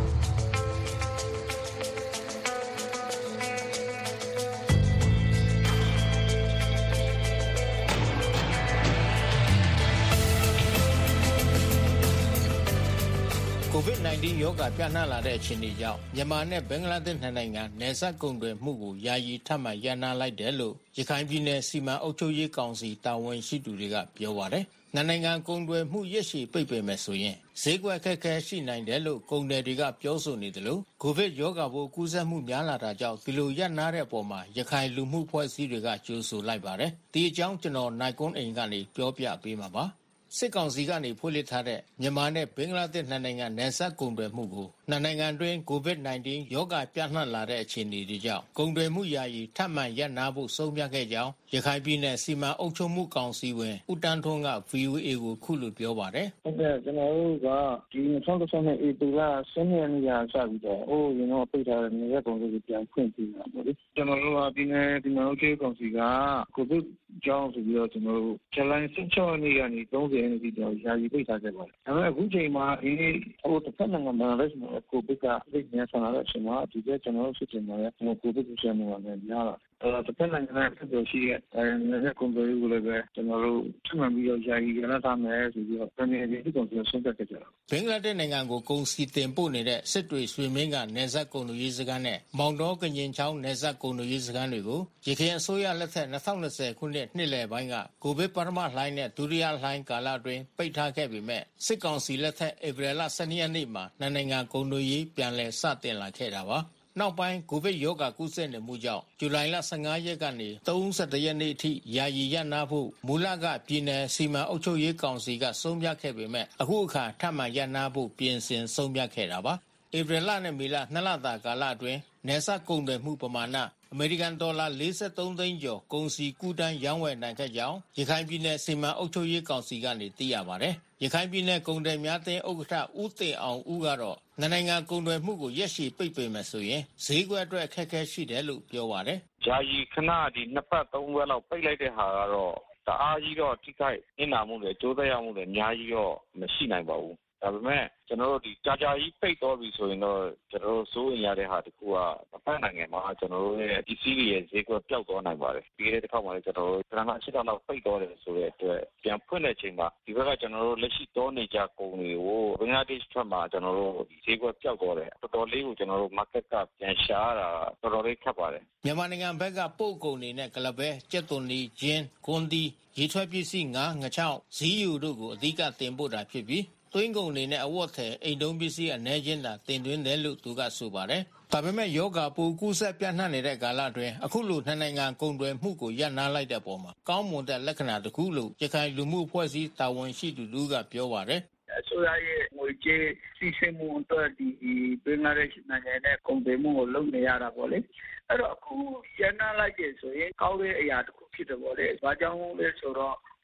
ကိုဗစ် ၁၉ ရောဂါပြန့်နှံ့လာတဲ့အခြေအနေကြောင့်မြန်မာနဲ့ဘင်္ဂလားဒေ့ရှ်နိုင်ငံနယ်စပ်ကုန်သွယ်မှုကိုယာယီထပ်မံရပ်နားလိုက်တယ်လို့ရခိုင်ပြည်နယ်စီမံအုပ်ချုပ်ရေးကောင်စီတာဝန်ရှိသူတွေကပြောပါတယ်။နိုင်ငံကုန်သွယ်မှုရရှိပိတ်ပင်မယ်ဆိုရင်ဈေးကွက်ခက်ခဲရှိနိုင်တယ်လို့ကုန်သည်တွေကပြောဆိုနေတယ်လို့ကိုဗစ်ရောဂါပိုးကူးစက်မှုများလာတာကြောင့်ဒီလိုရပ်နားတဲ့အပေါ်မှာရခိုင်လူမှုဖွဲ့စည်းတွေကကြိုးဆိုလိုက်ပါတယ်။ဒီအကြောင်းကျွန်တော်နိုင်ကွန်းအိမ်ကနေပြောပြပေးမှာပါ။စစ်ကောင်စီကနေဖွင့်လှစ်ထားတဲ့မြန်မာနဲ့ဘင်္ဂလားဒေ့ရှ်နိုင်ငံနယ်စပ်ကုန်သွယ်မှုကိုနိုင်ငံတွင်းကိုဗစ် ၁၉ ရောဂါပြန့်နှံ့လာတဲ့အခြေအနေတွေကြောင့်ကုန်သွယ်မှုယာယီထပ်မံရပ်နားဖို့ဆုံးဖြတ်ခဲ့ကြောင်းရခိုင်ပြည်နယ်စီမံအုပ်ချုပ်မှုကောင်စီဝင်ဦးတန်းထွန်းက ဗီအိုအေ ကိုခုလိုပြောပါတယ်။ဟုတ်ကဲ့ကျွန်တော်တို့ကဒီ၂၀၁၉ဧပြီလ၁၂ရက်နေ့ကစပြီးတော့ဟိုရင်တော့ပိတ်ထားတဲ့နယ်စပ်ကုန်သွယ်ရေးပြန်ဖွင့်ပြီးတာပေါ့လေ။ကျွန်တော်တို့ကပြည်နယ်စီမံအုပ်ချုပ်ရေးကောင်စီကကိုဗစ်ကြောင့်ဆိုပြီးတော့ကျွန်တော်တို့ဇူလိုင်၁၆ရက်နေ့ကနေ၃၀ရက်နေ့ထိတော့ယာယီပိတ်ထားခဲ့ပါတယ်။ဒါပေမဲ့အခုချိန်မှာဒီဟိုတစ်ဖက်နိုင်ငံမှာလည်းကိုဗစ်ကပြည့်နေဆောင်လာတဲ့အချိန်မှာဒီကကျွန်တော်တို့စစ်တင်မှာလည်းကိုဗစ်ကူးစက်မှုကလည်းများလာအဲတစ်ဖက်နိုင်ငံနဲ့ဆက်သွယ်ရှိတဲ့အဲကွန်ပျူတာကိုလည်းပဲကျွန်တော်တို့ထပ်မံပြီးတော့ယာယီရလာထားမယ်ဆိုပြီးတော့ပြည်နယ်ပြည်ကောင်စီဆုံးဖြတ်ခဲ့ကြတာဘင်္ဂလားဒေ့ရှ်နိုင်ငံကိုကုန်စည်တင်ပို့နေတဲ့စစ်တွေရွှေမင်းကနယ်စပ်ကုန်သွယ်ရေးစခန်းနဲ့မောင်တော်ကညင်ချောင်းနယ်စပ်ကုန်သွယ်ရေးစခန်းတွေကိုရခိုင်အစိုးရလက်ထက်၂၀၂၀ခုနှစ်နှစ်လယ်ပိုင်းကကိုဗစ်ပထမလှိုင်းနဲ့ဒုတိယလှိုင်းကာလအတွင်းပိတ်ထားခဲ့ပေမဲ့စစ်ကောင်စီလက်ထက်ဧပြီလ၁၂ရက်နေ့မှာနိုင်ငံကုန်သွယ်ရေးပြန်လည်စတင်လာခဲ့တာပါနောက်ပိုင်းကိုဗစ်ရောဂါကူးစက်နေမှုကြောင့်ဇူလိုင်လ၁၅ရက်ကနေ၃၁ရက်နေ့အထိယာယီရပ်နားဖို့မူလကပြည်နယ်စီမံအုပ်ချုပ်ရေးကောင်စီကဆုံးဖြတ်ခဲ့ပေမဲ့အခုအခါထပ်မံရပ်နားဖို့ပြင်ဆင်ဆုံးဖြတ်ခဲ့တာပါဧပြီလနဲ့မေလနှစ်လတာကာလအတွင်းနယ်စပ်ကုန်သွယ်မှုပမာဏအမေရိကန်ဒေါ်လာ၄၃သိန်းကျော်ကုန်စည်ကူးတန်းရောင်းဝယ်နိုင်ခဲ့ကြောင်းရခိုင်ပြည်နယ်စီမံအုပ်ချုပ်ရေးကောင်စီကနေသိရပါတယ်။ရခိုင်ပြည်နယ်ကုန်သည်များအသင်းဥက္ကဋ္ဌဦးတင်အောင်ဦးကတော့နိုင်ငံကုန်သွယ်မှုကိုရက်ရှည်ပိတ်ပင်မယ်ဆိုရင်ဈေးကွက်အတွက်အခက်အခဲရှိတယ်လို့ပြောပါတယ်။ဂျာယီခဏဒီနှစ်ပတ်သုံးပတ်လောက်ပိတ်လိုက်တဲ့ဟာကတော့တအားကြီးတော့ထိခိုက်နေတာမှုတွေကြိုးစားရမှုတွေအများကြီးတော့မရှိနိုင်ပါဘူး။ဒါပေမဲ့ကျွန်တော်တို့ဒီကြာကြာကြီးပိတ်တော့ပြီဆိုရင်တော့ကျွန်တော်တို့စိုးရင်ရတဲ့ဟာတခုကတစ်ဖက်နိုင်ငံမှာကျွန်တော်တို့ရဲ့ပစ္စည်းတွေရဲ့ဈေးကွက်ပျောက်သွားနိုင်ပါတယ်ဒီတဲ့တစ်ခါမှလည်းကျွန်တော်တို့ကဏ္ဍအရှိတောင်တော့ပိတ်တော့တယ်ဆိုတဲ့အတွက်ပြန်ဖွင့်တဲ့အချိန်မှာဒီဘက်ကကျွန်တော်တို့လက်ရှိတောနေကြကုန်တွေကိုဘင်္ဂလားဒေ့ရှ်ဘက်မှာကျွန်တော်တို့ဈေးကွက်ပျောက်သွားတယ်တော်တော်လေးကိုကျွန်တော်တို့ market ကပြန်ရှားတာတော်တော်လေးခက်ပါတယ်မြန်မာနိုင်ငံဘက်ကပို့ကုန်တွေနဲ့ကလပဲကျက်သွန်နီဂျင်းဂွန်ဒီရေထွက်ပစ္စည်းငါးငချောင်းဇီးယူတို့ကိုအဓိကတင်ပို့တာဖြစ်ပြီးသွင်းကုန်တွေနဲ့အဝတ်ထည်အိမ်တုံးပစ္စည်းအနည်းချင်းသာတင်သွင်းတယ်လို့သူကဆိုပါတယ်။ဒါပေမဲ့ယောဂပိုးကူးစက်ပြန့်နှံ့နေတဲ့ကာလအတွင်းအခုလိုနှစ်နိုင်ငံကုန်သွယ်မှုကိုရပ်နားလိုက်တဲ့ပုံမှာကောင်းမွန်တဲ့လက္ခဏာတစ်ခုလို့ရခိုင်လူမှုအဖွဲ့အစည်းတာဝန်ရှိသူတို့ကပြောပါတယ်။အစိုးရရဲ့ငွေကြေးစီစဉ်မှုအတွက်ဒီဘင်္ဂလားဒေ့ရှ်နိုင်ငံနဲ့ကုန်သွယ်မှုကိုလုပ်နေရတာပေါ့လေအဲ့တော့အခုရန်နာလိုက်ကြဆိုရင်ကောင်းတဲ့အရာတစ်ခုဖြစ်တယ်ပေါ့လေ။ဘာကြောင့်လဲဆိုတော့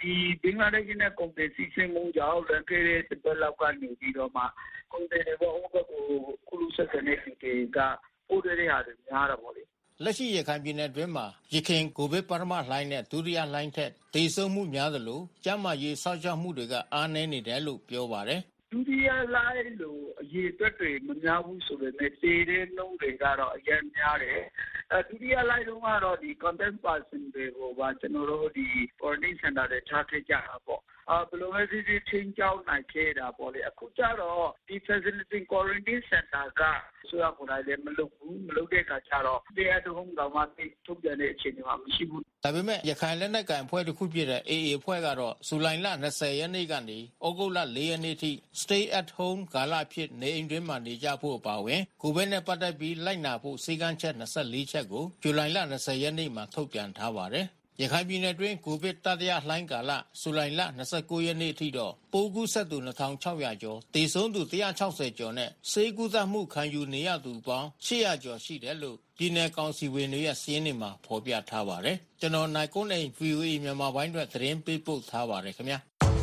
ဒီဘင်္ဂလားဒေ့ရှ်နဲ့ကုန်တယ်စီးဆင်းမှုကြောင့်လွန်ခဲ့တဲ့တစ်ပတ်လောက်ကနေပြီးတော့မှကုန်တယ်တွေဘောဟိုဘက်ကိုကုလူဆက်တဲ့စီကေကပို့တဲ့ဟာတွေများတာပေါ့လေလက်ရှိရခိုင်ပြည်နယ်တွင်းမှာရခိုင်ကိုဗစ်ပထမလှိုင်းနဲ့ဒုတိယလှိုင်းထက်ဒေဆုံးမှုများသလိုကျန်းမာရေးစောင့်ရှောက်မှုတွေကအားနည်းနေတယ်လို့ပြောပါတယ်ဒုတိယလှိုင်းလို့အရေးအတွက်တွေမများဘူးဆိုပေမဲ့တည်တဲ့နှုန်းတွေကတော့အရင်များတယ်အဲဒုတိယလှိုင်းတုန်းကတော့ဒီ contact person တွေကိုပါကျွန်တော်တို့ဒီ quarantine center တွေထားခဲ့ကြတာပေါ့အာဘလိုပဲဒီချင်းကြောင်းနိုင်ခဲ့တာပေါ့လေအခုကျတော့ဒီ facility quarantine center ကဆိုရပေါ်လိုက်လည်းမလုပ်ဘူးမလုပ်တဲ့အခါကျတော့တရားတော်တော်မှထုတ်ပြန်တဲ့အခြေအနေမှာမရှိဘူးဒါပေမဲ့ရခိုင်လက်နက်ကိုင်အဖွဲ့တစ်ခုဖြစ်တဲ့ အေ အေ အဖွဲ့ကတော့ဇူလိုင်လ၂၀ရက်နေ့ကနေဩဂုတ်လ၄ရက်နေ့ထိ stay at home ကာလဖြစ်နေအိမ်တွင်းမှာနေကြဖို့အပါအဝင်ကိုဗစ်နဲ့ပတ်သက်ပြီးလိုက်နာဖို့စည်းကမ်းချက်၂၄ချက်ကိုဇူလိုင်လ၂၀ရက်နေ့မှာထုတ်ပြန်ထားပါတယ်ရခိုင်ပြည်နယ်တွင်းကိုဗစ်တတိယလှိုင်းကာလဇူလိုင်လ၂၉ရက်နေ့အထိတော့ပိုးကူးစက်သူ၂၆၀၀ကျော်သေဆုံးသူ၁၆၀ကျော်နဲ့ဆေးကုသမှုခံယူနေရသူပေါင်း၈၀၀ကျော်ရှိတယ်လို့ပြည်နယ်ကောင်စီဝင်တွေရဲ့စာရင်းတွေမှာဖော်ပြထားပါတယ်ကျွန်တော်နိုင်ကွန်းနေ ဗီအိုအေ မြန်မာပိုင်းအတွက်သတင်းပေးပို့ထားပါတယ်ခင်ဗျာ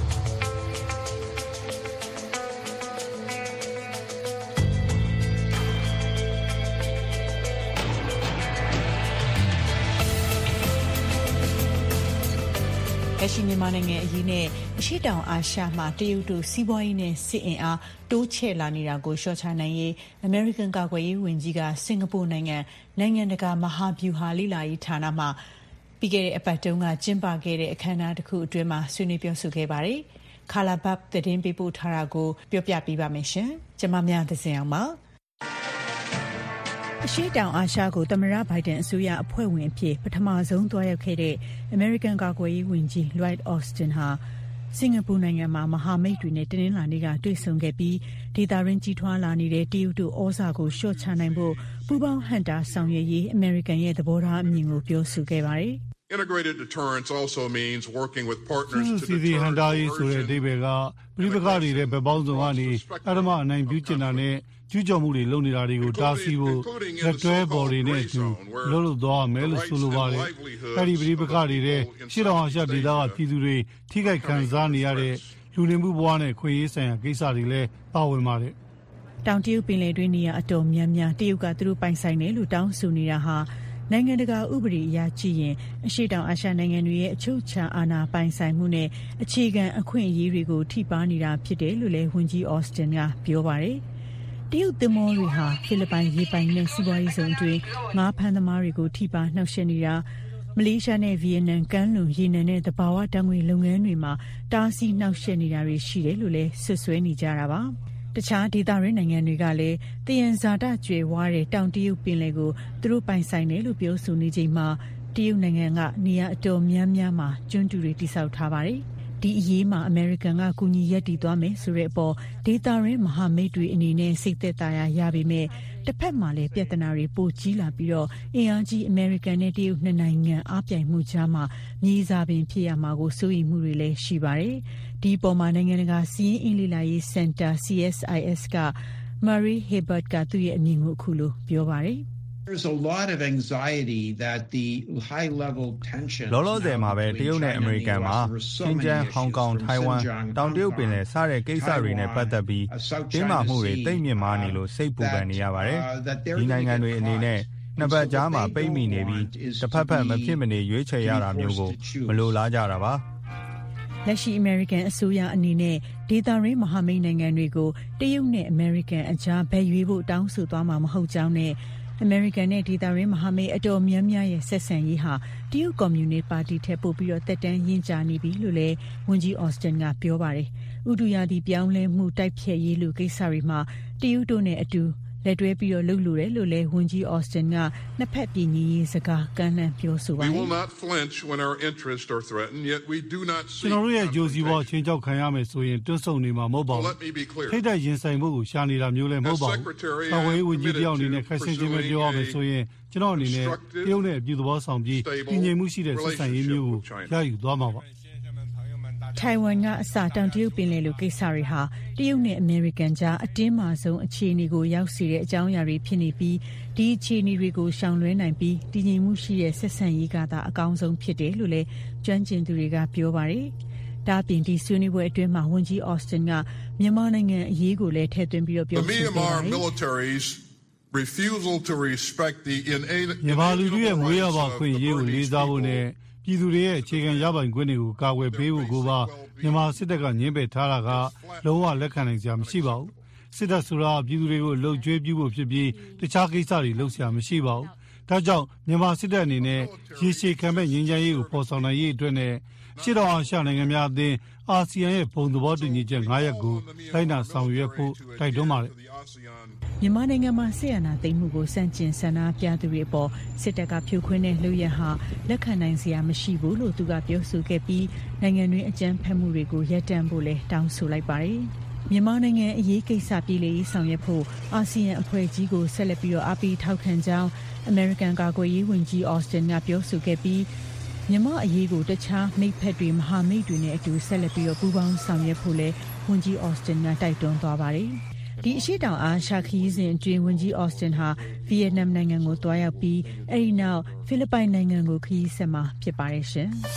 လက်ရှိမြန်မာနိုင်ငံအရေးနဲ့အရှေ့တောင်အာရှမှာတရုတ်တို့စီးပွားရေးနဲ့စစ်အင်အားတိုးချဲ့လာနေတာကိုလျှော့ချနိုင်ရေးအမေရိကန်ကာကွယ်ရေးဝန်ကြီးကစင်ကာပူနိုင်ငံနိုင်ငံတကာမဟာဗျူဟာလေ့လာရေးဌာနမှာပြီးခဲ့တဲ့အပတ်တုန်းကကျင်းပခဲ့တဲ့အခမ်းအနားတစ်ခုအတွင်းမှာဆွေးနွေးပြောဆိုခဲ့ပါတယ်။ခါလာဘတ်သတင်းပေးပို့ထားတာကိုပြောပြပေးပါမယ်ရှင်။ကျွန်မများသစဉ်အောင်ပါ။အရှေ့တောင်အာရှကိုသမ္မတဘိုင်ဒန်အစိုးရအဖွဲ့ဝင်အဖြစ်ပထမဆုံးသွားရောက်ခဲ့တဲ့အမေရိကန်ကာကွယ်ရေးဝန်ကြီး Lloyd Austin ဟာစင်ကာပူနိုင်ငံမှာမဟာမိတ်တွေနဲ့တနင်္လာနေ့ကတွေ့ဆုံခဲ့ပြီးဒေသရင်းကြီးထွားလာနေတဲ့တရုတ်တို့ဩဇာကိုလျှော့ချနိုင်ဖို့ပူးပေါင်းဟန်တာဆောင်ရွက်ရေးအမေရိကန်ရဲ့သဘောထားအမြင်ကိုပြောဆိုခဲ့ပါတယ်။ Integrated deterrence also means working with partners to deter ဟန်တာရေးဆိုတဲ့အဓိပ္ပာယ်ကပြည်ပကတွေတဲ့ဗပောင်းစုံကနေအဓမ္မအနိုင်ပြုကျင်တာနဲ့ကျူးကျော်မှုတွေလုပ်နေတာတွေကိုတားဆီးဖို့လက်တွဲပေါ်တွေနဲ့အတူလှုပ်လှုပ်သွားမယ်လို့ဆိုလိုပါတယ်။အဲဒီပြည်ပကတွေတဲ့ရှေ့တော်အာရှဒေသကပြည်သူတွေထိခိုက်ခံစားနေရတဲ့လူနေမှုဘဝနဲ့ခွင့်ရေးဆိုင်ရာကိစ္စတွေလည်းပါဝင်ပါတယ်။တောင်တရုတ်ပင်လယ်တွင်းနေရာအတော်များများတရုတ်ကသူတို့ပိုင်ဆိုင်တယ်လို့တောင်းဆိုနေတာဟာနိုင်ငံတကာဥပဒေအရကြည့်ရင်အရှေ့တောင်အာရှနိုင်ငံတွေရဲ့အချုပ်အခြာအာဏာပိုင်ဆိုင်မှုနဲ့အခြေခံအခွင့်အရေးတွေကိုထိပါနေတာဖြစ်တယ်လို့လည်းဝန်ကြီး Austin ကပြောပါတယ်။တရုတ်သင်္ဘောတွေဟာဖိလစ်ပိုင်ရေပိုင်နဲ့စီးပွားရေးဇုံအတွင်းငါးဖမ်းသမားတွေကိုထိပါနှောက်ယှက်နေတာမလေးရှားနဲ့ဗီယက်နမ်ကမ်းလွန်ရေနံနဲ့သဘာဝဓာတ်ငွေလုပ်ငန်းတွေမှာတားဆီးနှောက်ယှက်နေတာတွေရှိတယ်လို့လည်းဆွဆွဲနေကြတာပါ။တခြားဒေသရင်းနိုင်ငံတွေကလည်းတယံဇာတကျွယ်ဝါတဲ့တောင်တရုတ်ပင်လယ်ကိုသူတို့ပိုင်ဆိုင်တယ်လို့ပြောဆိုနေချိန်မှာတရုတ်နိုင်ငံကနေရာအတော်များများမှာကျွန်းတူတွေတိစောက်ထားပါတယ်။ဒီအရေးမှာအမေရိကန်ကကူညီရပ်တည်သွားမယ်ဆိုတဲ့အပေါ်ဒေသရင်းမဟာမိတ်တွေအနေနဲ့စိတ်သက်သာရာရပေမဲ့တစ်ဖက်မှာလည်းပြဿနာတွေပိုကြီးလာပြီးတော့အင်အားကြီးအမေရိကန်နဲ့တရုတ်နှစ်နိုင်ငံအားပြိုင်မှုကြားမှာမြေစာပင်ဖြစ်ရမှာကိုစိုးရိမ်မှုတွေလည်းရှိပါတယ်။ဒီပေါ်မှာနိုင်ငံတကာစီးရင်အင်းလီလာရေးစင်တာ C S I S က Marie Hebert ကသူ့ရဲ့အမြင်ကိုအခုလိုပြောပါတယ် There's a lot of anxiety that the high level tension လောလောဆယ်မှာပဲတရုတ်နဲ့အမေရိကန်မှာရှင်းကျန်းဟောင်ကောင်ထိုင်ဝမ်တောင်တရုတ်ပင်လယ်စတဲ့ကိစ္စတွေနဲ့ပတ်သက်ပြီးတင်းမာမှုတွေတိတ်မြင့်မားနေလို့စိတ်ပူပန်နေရပါတယ်ဒီနိုင်ငံတွေအနေနဲ့နှစ်ပတ်ကြားမှာပိတ်မိနေပြီးတစ်ဖက်ဖက်မဖြစ်မနေရွေးချယ်ရတာမျိုးကိုမလိုလားကြတာပါလက်ရှိအမေရိကန်အစိုးရအနေနဲ့ဒေသရင်းမဟာမိတ်နိုင်ငံတွေကိုတရုတ်နဲ့အမေရိကန်အကြားဘယ်ရွေးဖို့တောင်းဆိုသွားမှာမဟုတ်ကြောင်းနဲ့အမေရိကန်နဲ့ဒေသရင်းမဟာမိတ်အတော်များများရဲ့ဆက်ဆံရေးဟာတရုတ်ကွန်မြူနစ်ပါတီထက်ပိုပြီးတော့တက်တန်းရင့်ကြနေပြီလို့လည်းဝန်ကြီး Austin ကပြောပါတယ်။ဥတုရာသီပြောင်းလဲမှုတိုက်ဖျက်ရေးလူကိစ္စတွေမှာတရုတ်တို့နဲ့အတူလက်တွဲပြီးတော့လှုပ်လို့တယ်လို့လည်းဝန်ကြီး Austin ကနှစ်ဖက်ပြည်ညီရေးစကားကမ်းလှမ်းပြောဆိုပါတယ်။ We will not flinch when our interests are threatened yet we do not see ကျွန်တော်တို့ရဲ့ဂျိုစီဘောချင်းချောက်ခံရမယ်ဆိုရင်တွန့်ဆုတ်နေမှာမဟုတ်ပါဘူး။ထိတ်တဲ့ရင်ဆိုင်မှုကိုရှာနေတာမျိုးလည်းမဟုတ်ပါဘူး။ကာကွယ်ရေးဝန်ကြီးတယောက်အနေနဲ့ခက်ဆင်းချင်းပဲပြောရမယ်ဆိုရင်ကျွန်တော်အနေနဲ့တရုတ်နဲ့အပြုသဘောဆောင်ပြီးတည်ငြိမ်မှုရှိတဲ့ဆက်ဆံရေးမျိုးကိုရယူသွားမှာပါ။ထိုင်ဝမ်ကအစတောင်တရုတ်ပင်လယ်လိုကိစ္စတွေဟာတရုတ်နဲ့အမေရိကန်ကြားအတင်းမာဆုံးအခြေအနေကိုရောက်စေတဲ့အကြောင်းအရာတွေဖြစ်နေပြီးဒီအခြေအနေတွေကိုရှောင်လွှဲနိုင်ပြီးတည်ငြိမ်မှုရှိတဲ့ဆက်ဆံရေးကသာအကောင်းဆုံးဖြစ်တယ်လို့လည်းကျွမ်းကျင်သူတွေကပြောပါတယ်ဒါအပြင်ဒီဆွေးနွေးပွဲအတွင်းမှာဝန်ကြီး Austin ကမြန်မာနိုင်ငံအရေးကိုလည်းထည့်သွင်းပြီးတော့ပြောဆိုခဲ့ပါတယ်။ refusal to respect the innate မြန်မာလူထုရဲ့မွေးရပါခွင့်ရေးကိုလေးစားဖို့နဲ့ပြည်သူတွေရဲ့အခြေခံရပိုင်ခွင့်တွေကိုကာကွယ်ပေးဖို့ကိုပါမြန်မာစစ်တပ်ကညှင်းပယ်ထားတာကလုံးဝလက်ခံနိုင်စရာမရှိပါဘူး။စစ်တပ်ဆိုတာပြည်သူတွေကိုလှုပ်ကြွေးပြုဖို့ဖြစ်ပြီးတခြားကိစ္စတွေလုပ်စရာမရှိပါဘူး။ဒါကြောင့်မြန်မာစစ်တပ်အနေနဲ့ရေရှည်ခံမဲ့ငြိမ်းချမ်းရေးကိုပေါ်ဆောင်နိုင်ရေးအတွက်နဲ့ရှေ့တော်အာရှနိုင်ငံများအသင်းအာဆီယံရဲ့ဘုံသဘောတူညီချက်၅ရပ်ကိုလိုက်နာဆောင်ရွက်ဖို့တိုက်တွန်းပါတယ်။မြန်မာနိုင်ငံမှာဆီယနာသိမ်းမှုကိုစန့်ကျင်ဆန္ဒပြသူတွေအပေါ်စစ်တပ်ကဖြိုခွင်းတဲ့လုပ်ရဟာလက်ခံနိုင်စရာမရှိဘူးလို့သူကပြောဆိုခဲ့ပြီးနိုင်ငံတွင်းအကြမ်းဖက်မှုတွေကိုရပ်တန့်ဖို့လည်းတောင်းဆိုလိုက်ပါတယ်။မြန်မာနိုင်ငံအရေးကိစ္စပြည်လေရေးဆောင်ရွက်ဖို့အာဆီယံအဖွဲ့ကြီးကိုဆက်လက်ပြီးတော့အားပေးထောက်ခံကြောင်းအမေရိကန်ကာကွယ်ရေးဝန်ကြီး Austin ကပြောဆိုခဲ့ပြီးမြန်မာအရေးကိုတခြားမိတ်ဖက်တွေမဟာမိတ်တွေနဲ့အတူဆက်လက်ပြီးတော့ပူးပေါင်းဆောင်ရွက်ဖို့လည်းဝန်ကြီး Austin ကတိုက်တွန်းသွားပါတယ်။ဒီအရှေ့တောင်အာရှခရီးစဉ်အတွင်းဝန်ကြီး Austin ဟာဗီယက်နမ်နိုင်ငံကိုတွားရောက်ပြီးအဲဒီနောက်ဖိလစ်ပိုင်နိုင်ငံကိုခရီးဆက်မှာဖြစ်ပါတယ်ရှင်။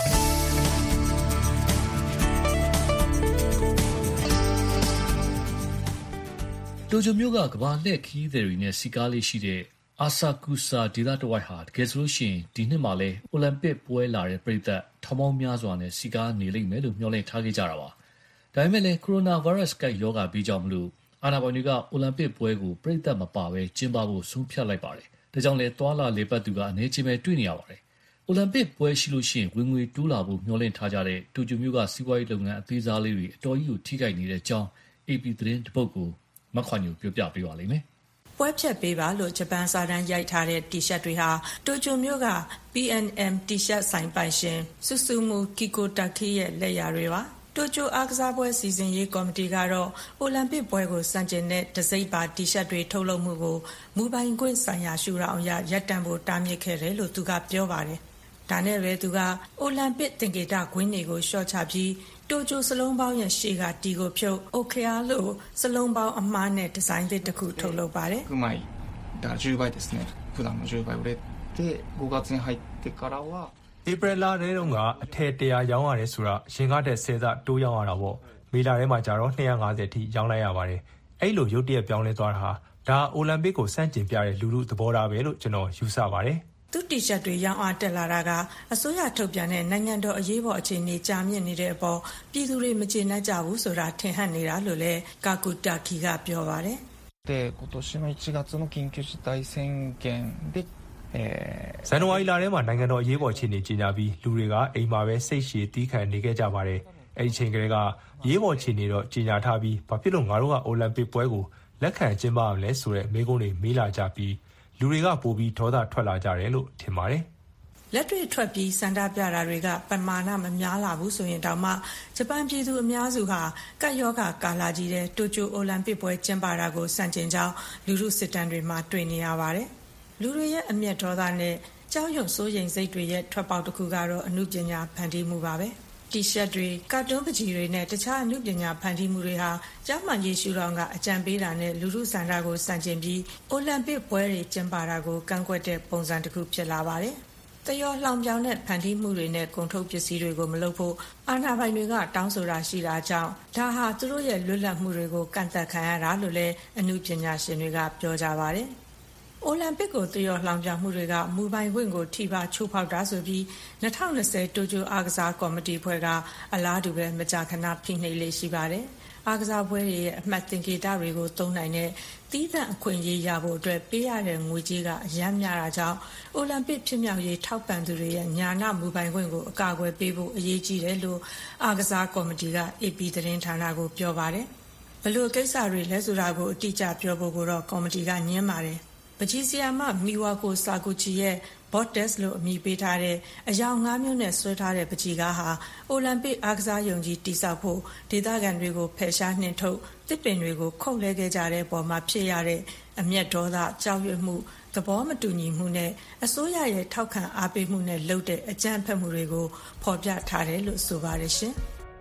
တိုကျိုမြို့ကကမ္ဘာလှည့်ခရီးသည်တွေနဲ့စီကားလေးရှိတဲ့အာဆာကူဆာဒေသတဝိုက်ဟာတကယ်ဆိုလို့ရှိရင်ဒီနှစ်မှာလဲအိုလံပစ်ပွဲလာတဲ့ပြည်သက်ထောင်ပေါင်းများစွာနဲ့စီကားနေလိမ့်မယ်လို့မျှော်လင့်ထားခဲ့ကြတာပါ။ဒါပေမဲ့လည်းကိုရိုနာဗိုင်းရပ်စ်ကပ်ရောဂါပြီးကြောင့်မလို့အာဏာပိုင်တွေကအိုလံပစ်ပွဲကိုပြည်သက်မပါဘဲကျင်းပဖို့ဆုံးဖြတ်လိုက်ပါတယ်။ဒါကြောင့်လဲသွာလာလေပတ်သူကအနေချင်းပဲတွေ့နေရပါတယ်။အိုလံပစ်ပွဲရှိလို့ရှိရင်ဝင်ငွေတိုးလာဖို့မျှော်လင့်ထားကြတဲ့တိုကျိုမြို့ကစီးပွားရေးလုပ်ငန်းအသေးစားလေးတွေအတော်ကြီးကိုထိခိုက်နေတဲ့အကြောင်း အေပီ သတင်းတစ်ပုဒ်ကိုမခွာညိုပြောပြပေးပါလိမ့်မယ်။ပွဲဖြတ်ပေးပါလို့ဂျပန်စာတမ်းရိုက်ထားတဲ့တီရှပ်တွေဟာတိုကျိုမြို့က ပီ အန် အမ် တီရှပ်ဆိုင်ပိုင်ရှင်ဆူဆူမူကီကိုတာခီရဲ့လက်ရာတွေပါ။တိုကျိုအားကစားပွဲစီစဉ်ရေးကော်မတီကတော့အိုလံပစ်ပွဲကိုစန့်ကျင်တဲ့တစိမ့်ပါတီရှပ်တွေထုတ်လုပ်မှုကိုမူပိုင်ခွင့်ဆိုင်ရာရှုထောင့်အရရပ်တန့်ဖို့တားမြစ်ခဲ့တယ်လို့သူကပြောပါတယ်။ဒါနဲ့ပဲသူကအိုလံပစ်သင်္ကေတဂွင်းတွေကိုရှော့ချပြီးတိုကျိုစလုံးပေါင်းရဲ့ရှေ့ကတီကိုဖြုတ်အိုခေယာလို့စလုံးပေါင်းအမှားနဲ့ဒီဇိုင်းသစ်တစ်ခုထုတ်လုပ်ပါတယ်うまいだじゅうばいですね普段のじゅうばい売れてごがつに入ってからはဧပြီလထဲတုန်းကအထက်တရာရောင်းရတယ်ဆိုတာရင်ကားတဲ့ဆယ်ဆတိုးရောင်းရတာပေါ့မေလထဲမှာကျတော့နှစ်ရာငါးဆယ်ထိရောင်းလိုက်ရပါတယ်အဲ့လိုရုတ်တရက်ပြောင်းလဲသွားတာဟာဒါအိုလံပစ်ကိုစန့်ကျင်ပြတဲ့လူလူသဘောထားပဲလို့ကျွန်တော်ယူဆပါတယ်သူတီရှပ်တွေရောင်းအားတက်လာတာကအစိုးရထုတ်ပြန်တဲ့နိုင်ငံတော်အရေးပေါ်အခြေအနေကြာမြင့်နေတဲ့အပေါ်ပြည်သူတွေမကျေနပ်ကြဘူးဆိုတာထင်ဟပ်နေတာလို့လည်းကာကူတာခီကပြောပါတယ်で今年のいちがつの緊急事態宣言でဇန်နဝါရီလထဲမှာနိုင်ငံတော်အရေးပေါ်အခြေအနေကြီးညာပြီးလူတွေကအိမ်မှာပဲစိတ်ရှည်တီးခံနေခဲ့ကြပါတယ်အဲ့ဒီချိန်ကလေးကရေးပေါ်အခြေအနေတော့ကြီးညာထားပြီးဘာဖြစ်လို့ငါတို့ကအိုလံပစ်ပွဲကိုလက်ခံကျင်းပရမလဲဆိုတဲ့မေးခွန်းတွေမေးလာကြပြီးလူတွေကပိုပြီးဒေါသထွက်လာကြတယ်လို့ထင်ပါတယ်လက်တွေ့ထွက်ပြီးစန္ဒပြတာတွေကပမာဏမများလာဘူးဆိုရင်တောင်မှဂျပန်ပြည်သူအများစုဟာကပ်ရောဂါကာလကြီးတဲ့တိုကျိုအိုလံပစ်ပွဲကျင်းပတာကိုစန့်ကျင်ကြောင်းလူထုစစ်တမ်းတွေမှာတွေ့နေရပါတယ်လူတွေရဲ့အမျက်ဒေါသနဲ့ကြောက်ရွံ့စိုးရိမ်စိတ်တွေရဲ့ထွက်ပေါက်တစ်ခုကတော့အမှုပညာဖန်တီးမှုပါပဲတီရှပ်တွေကာတွန်းပကြီးတွေနဲ့တခြားအမှုပညာဖန်တီးမှုတွေဟာကျမ်းမာရေးရှုထောင့်ကအကြံပေးတာနဲ့လူထုစန္ဒကိုစန့်ကျင်ပြီးအိုလံပစ်ပွဲတွေကျင်းပတာကိုကန့်ကွက်တဲ့ပုံစံတစ်ခုဖြစ်လာပါတယ်တရောလှောင်ပြောင်တဲ့ဖန်တီးမှုတွေနဲ့ကုန်ထုတ်ပစ္စည်းတွေကိုမလုပ်ဖို့အာဏာပိုင်တွေကတောင်းဆိုတာရှိတာကြောင့်ဒါဟာသူတို့ရဲ့လွတ်လပ်မှုတွေကိုကန့်သတ်ခံရတာလို့လည်းအမှုပညာရှင်တွေကပြောကြပါတယ်အိုလံပစ်ကိုတရောလှောင်ပြောင်မှုတွေကမူပိုင်ခွင့်ကိုထိပါချိုးဖောက်တာဆိုပြီး၂၀၂၀တိုကျိုအားကစားကော်မတီဖွဲ့ကအလားတူပဲမကြာခဏဖိနှိပ်လေးရှိပါတယ်အားကစားပွဲတွေရဲ့အမှတ်သင်္ကေတတွေကိုသုံးနိုင်တဲ့တီးသန့်အခွင့်အရေးရဖို့အတွက်ပေးရတဲ့ငွေကြေးကအယမ်းများတာကြောင့်အိုလံပစ်ဖြစ်မြောက်ရေးထောက်ပံ့သူတွေရဲ့ညာနာမူပိုင်ခွင့်ကိုအကာအကွယ်ပေးဖို့အရေးကြီးတယ်လို့အားကစားကော်မတီက အေပီ သတင်းဌာနကိုပြောပါတယ်ဘလို့ကိစ္စတွေလဲဆိုတာကိုအတိအကျပြောဖို့ကိုတော့ကော်မတီကညင်းပါတယ်ပကြီးဆီယာမမီဝါကိုစာကူချီရဲ့ Bottas လို့အမည်ပေးထားတဲ့အယောင်ငါးမျိုးနဲ့ဆွဲထားတဲ့ပကြီးကားဟာအိုလံပစ်အားကစားယုံကြီးတိစောက်ဖို့ဒေသခံတွေကိုဖယ်ရှားနှင်ထုတ်တစ်ပင်တွေကိုခုတ်လဲခဲ့ကြတဲ့ပုံမှာဖြစ်ရတဲ့အမျက်ဒေါသကြောက်ရွံ့မှုသဘောမတူညီမှုနဲ့အစိုးရရဲ့ထောက်ခံအားပေးမှုနဲ့လုပ်တဲ့အကြမ်းဖက်မှုတွေကိုဖော်ပြထားတယ်လို့ဆိုပါတယ်ရှင်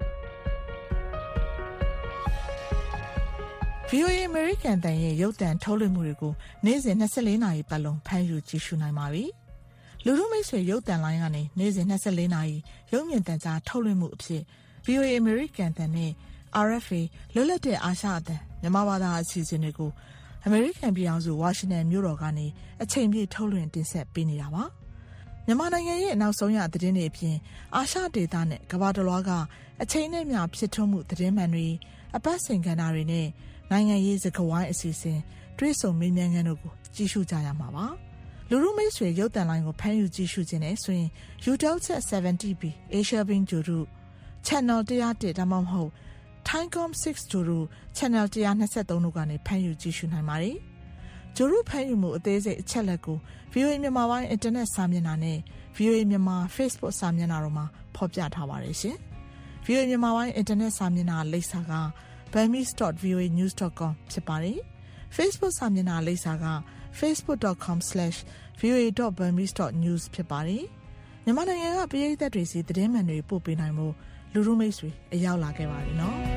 ဗီအိုအေ American တန်ရဲ့ရုပ်သံထုတ်လွှင့်မှုတွေကိုနေ့စဉ်၂၄နာရီပတ်လုံးဖမ်းယူကြည့်ရှုနိုင်ပါပြီ။လူထုမိတ်ဆွေရုပ်သံလိုင်းကနေနေ့စဉ်၂၄နာရီရုပ်မြင်သံကြားထုတ်လွှင့်မှုအဖြစ်ဗီအိုအေ American တန်နဲ့ အာရ်အက်ဖ်အေ လွတ်လပ်တဲ့အာရှအသံမြန်မာဘာသာအစီအစဉ်တွေကိုအမေရိကန်ပြည်ထောင်စုဝါရှင်တန်မြို့တော်ကနေအချိန်ပြည့်ထုတ်လွှင့်တင်ဆက်ပေးနေတာပါမြန်မာနိုင်ငံရဲ့နောက်ဆုံးရသတင်းတွေအပြင်အာရှဒေသနဲ့ကမ္ဘာတစ်လွှားကအချိန်နဲ့မျှဖြစ်ထွန်းမှုသတင်းမှန်တွေအပတ်စဉ်ကဏ္ဍတွေနဲ့နိုင်ငံရေးစကားဝိုင်းအစီအစဉ်တွဲဆုံမေးမြန်းခန်းတို့ကိုကြည့်ရှုကြရမှာပါလူလူမိတ်ဆွေရုပ်သံလိုင်းကိုဖမ်းယူကြည့်ရှုခြင်းနဲ့ဆိုရင် YouTube seventy p Asia Bing Juru Channel one oh oneဒါမှမဟုတ် Timecom six Juru Channel one twenty-threeတို့ကနေဖမ်းယူကြည့်ရှုနိုင်ပါတယ်ဂျိုရုဖမ်းယူမှုအသေးစိတ်အချက်လက်ကို ဗီအိုအေ မြန်မာပိုင်းအင်တာနက်စာမျက်နှာနဲ့ ဗီအိုအေ မြန်မာ Facebook စာမျက်နှာတို့မှာဖော်ပြထားပါတယ်ရှင်။ ဗီအိုအေ မြန်မာပိုင်းအင်တာနက်စာမျက်နှာလိပ်စာက burmese dot v o a news dot com ဖြစ်ပါတယ်။ Facebook စာမျက်နှာလိပ်စာက facebook dot com slash v o a dot burmese dot news ဖြစ်ပါတယ်။မြန်မာနိုင်ငံကပရိသတ်တွေစီသတင်းမှန်တွေပို့ပေးနိုင်မှုလူလူမိတ်ဆွေအရောက်လာခဲ့ပါတယ်နော်။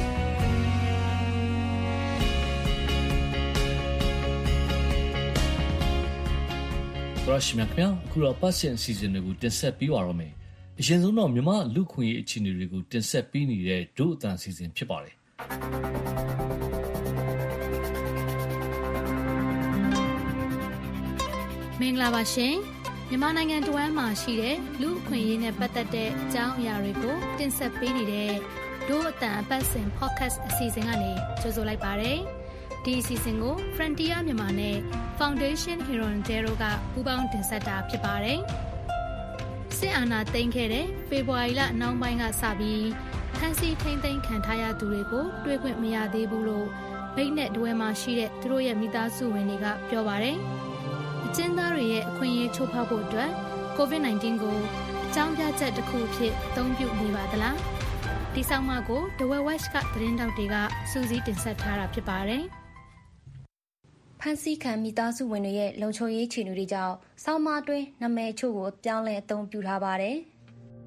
ပရရှိမြခင်အခုတော့ပတ်စင်စီစဉ်တွေကိုတင်ဆက်ပြီးပါတော့မယ်အရင်ဆုံးတော့မြန်မာလူခွင့်ရေးအခြေအနေတွေကိုတင်ဆက်ပြီးနေတဲ့ဒုအတန်စီစဉ်ဖြစ်ပါတယ်မင်္ဂလာပါရှင်မြန်မာနိုင်ငံတဝမ်းမှာရှိတဲ့လူခွင့်ရေးနဲ့ပတ်သက်တဲ့အကြောင်းအရာတွေကိုတင်ဆက်ပေးနေတဲ့ဒုအတန်ပတ်စင် podcast အစီအစဉ်ကနေကြိုဆိုလိုက်ပါတယ်ဒီအစီအစဉ်ကို Frontier မြန်မာနဲ့ Foundation Hirondero ကပူးပေါင်းတင်ဆက်တာဖြစ်ပါတယ်။စစ်အာဏာသိမ်းခဲ့တဲ့ဖေဖော်ဝါရီလအနောက်ပိုင်းကစပြီးဖမ်းဆီးထိန်းသိမ်းခံထားရသူတွေကိုတွေ့ခွင့်မရသေးဘူးလို့ဗိတ်နဲ့ဒွဲမှာရှိတဲ့သူတို့ရဲ့မိသားစုဝင်တွေကပြောပါတယ်။အကျဉ်းသားတွေရဲ့အခွင့်အရေးချိုးဖောက်ဖို့အတွက် ကိုဗစ် nineteen ကိုအကြောင်းပြချက်တစ်ခုအဖြစ်အသုံးပြုနေပါသလား။ဒီဆောင်မကို The West ကသတင်းတောက်တွေကစူးစီးတင်ဆက်ထားတာဖြစ်ပါတယ်။ဖန်စီခံမိသားစုဝင်တွေရဲ့လုံခြုံရေးခြေအနေတွေကြောင့်ဆောင်းမတွင်းနာမည်ချို့ကိုပြောင်းလဲအသုံးပြုထားပါတယ်။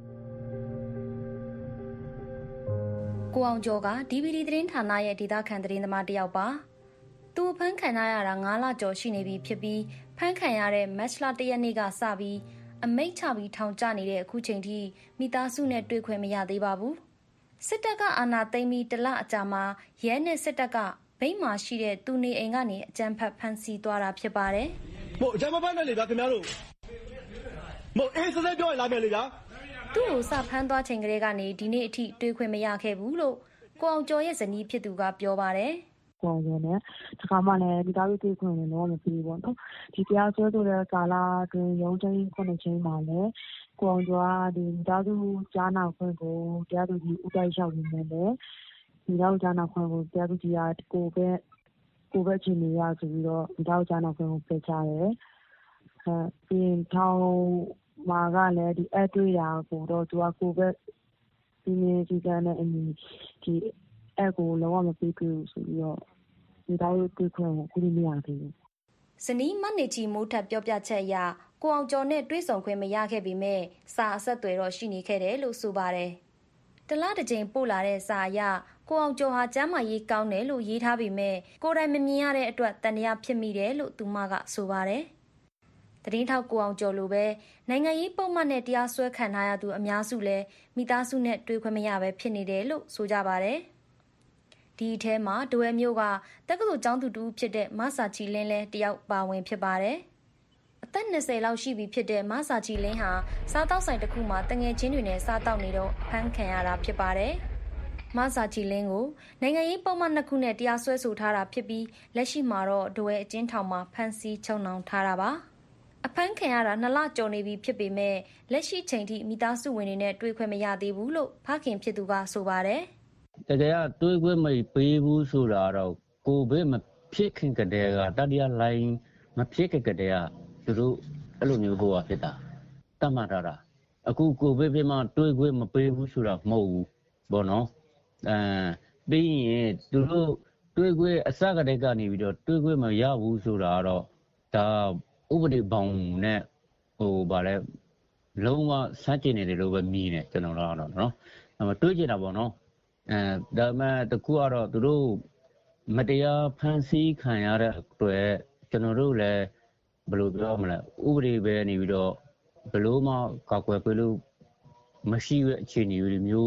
ကိုအောင်ကျော်က ဒီ ဗီ ဒီ သတင်းဌာနရဲ့ဒေသခံသတင်းသမားတစ်ယောက်ပါ။သူဖမ်းခံရတာငါးလကျော်ရှိနေပြီဖြစ်ပြီးဖမ်းခံရတဲ့မတ်လတစ်ရက်နေ့ကစပြီးအမိန့်ချပြီးထောင်ကျနေတဲ့အခုချိန်ထိမိသားစုနဲ့တွေ့ခွင့်မရသေးပါဘူး။စစ်တပ်ကအာဏာသိမ်းပြီးတလအကြာမှာရဲနဲ့စစ်တပ်ကဗိမ်းမှာရှိတဲ့သူနေအိမ်ကနေအကြမ်းဖက်ဖမ်းဆီးသွားတာဖြစ်ပါတယ်။မို့အကြမ်းဖက်ဖမ်းတယ်လေဗျာခင်ဗျားတို့။မို့အေးစစပြောရင်လာမယ်လေဗျာ။သူ့ကိုစဖမ်းသွားချိန်ကလေးကနေဒီနေ့အထိတွေ့ခွင့်မရခဲ့ဘူးလို့ကိုအောင်ကျော်ရဲ့ဇနီးဖြစ်သူကပြောပါတယ်။ကိုအောင်ကျော်နဲ့တခါမှလည်းဒီသားတို့တွေ့ခွင့်လည်းတော့မပြီးဘူးပေါ့နော်။ဒီတရားစွဲဆိုတဲ့ကာလတွင်ရုံးချင်းခုနှစ်ချင်းမှာလည်းကိုအောင်ကျော်ကဒီဒီသားတို့ကြားနာခွင့်ကိုတရားသူကြီးဥပဒေလျှောက်နေတယ်လေ။ဒီတော့ဂျာနာခွင့်ကိုတရားသူကြီးကကိုပဲကိုပဲချင်းနေရဆိုပြီးတော့ဒီတော့ဂျာနာခွင့်ကိုပြချတယ်။အဲပြီးထောင်မှာကလည်းဒီအတွေ့အကြုံကိုတော့သူကကိုပဲဒီနေ့ဒီကနေ့အမီဒီအကိုလောမပေးဘူးဆိုပြီးတော့ဒီတော့တွေ့ခွင့်ကိုခုမရသေးဘူး။ဇနီးမနေချီမိုးထပ်ပြောပြချက်အရကိုအောင်ကျော်နဲ့တွေ့ဆုံခွင့်မရခဲ့ပေမဲ့စာအဆက်အသွယ်တော့ရှိနေခဲ့တယ်လို့ဆိုပါတယ်။တလားတစ်ချိန်ပို့လာတဲ့စာအရကိုအောင်ကျော်ဟာကျမ်းမာရေးကောင်းတယ်လို့ရေးထားပေမဲ့ကိုယ်တိုင်မမြင်ရတဲ့အတွက်တန်တရားဖြစ်မိတယ်လို့သူမကဆိုပါတယ်။သတင်းထောက်ကိုအောင်ကျော်လိုပဲနိုင်ငံရေးပုံမှန်နဲ့တရားစွဲခံထားရသူအများစုလည်းမိသားစုနဲ့တွေ့ခွင့်မရပဲဖြစ်နေတယ်လို့ဆိုကြပါတယ်။ဒီအထဲမှာဒွဲမျိုးကတက္ကသိုလ်ကျောင်းသူတူဖြစ်တဲ့မဆာချီလင်းလဲတယောက်ပါဝင်ဖြစ်ပါတယ်။အသက်နှစ်ဆယ်လောက်ရှိပြီဖြစ်တဲ့မဆာချီလင်းဟာစားတောက်ဆိုင်တစ်ခုမှာတငယ်ချင်းတွေနဲ့စားတောက်နေတော့ဖမ်းခံရတာဖြစ်ပါတယ်။မဆာချီလင်းကိုနိုင်ငံရေးပုံမှန်နှစ်ခုနဲ့တရားစွဲဆိုထားတာဖြစ်ပြီးလက်ရှိမှာတော့ဒွဲအကျဉ်းထောင်မှာဖမ်းဆီးချုပ်နှောင်ထားတာပါအဖမ်းခံရတာနှစ်လကျော်နေပြီဖြစ်ပေမဲ့လက်ရှိချိန်ထိမိသားစုဝင်တွေနဲ့တွေ့ခွင့်မရသေးဘူးလို့ဖခင်ဖြစ်သူကဆိုပါတယ်တကယ်ကတွေ့ခွင့်မပေးဘူးဆိုတာတော့ကိုဗစ်မဖြစ်ခင်ကတည်းကတတိယလိုင်းမဖြစ်ခင်ကတည်းကသူတို့အဲ့လိုမျိုးဟိုဟာဖြစ်တာတတ်မှတ်ထားတာအခုကိုဗစ်ဖြစ်မှတွေ့ခွင့်မပေးဘူးဆိုတာမဟုတ်ဘူးဘောနော်အဲပြီးရင်သူတို့တွေ့ခွင့်အစကတည်းကနေပြီးတော့တွေ့ခွင့်မရဘူးဆိုတာကတော့ဒါဥပဒေဘောင်နဲ့ဟိုဗါလဲလုံးဝစัจကျင်နေတယ်လို့ပဲမြင်တယ်ကျွန်တော်တို့ကတော့နော်အဲမှာတွေးကြတာပေါ့နော်အဲဒါမှတကူကတော့သူတို့မတရားဖန်ဆီးခံရတဲ့အတွက်ကျွန်တော်တို့လည်းဘယ်လိုပြောမလဲဥပဒေပဲနေပြီးတော့ဘယ်လိုမှကောက်ွယ်ပေးလို့မရှိတဲ့အခြေအနေမျိုး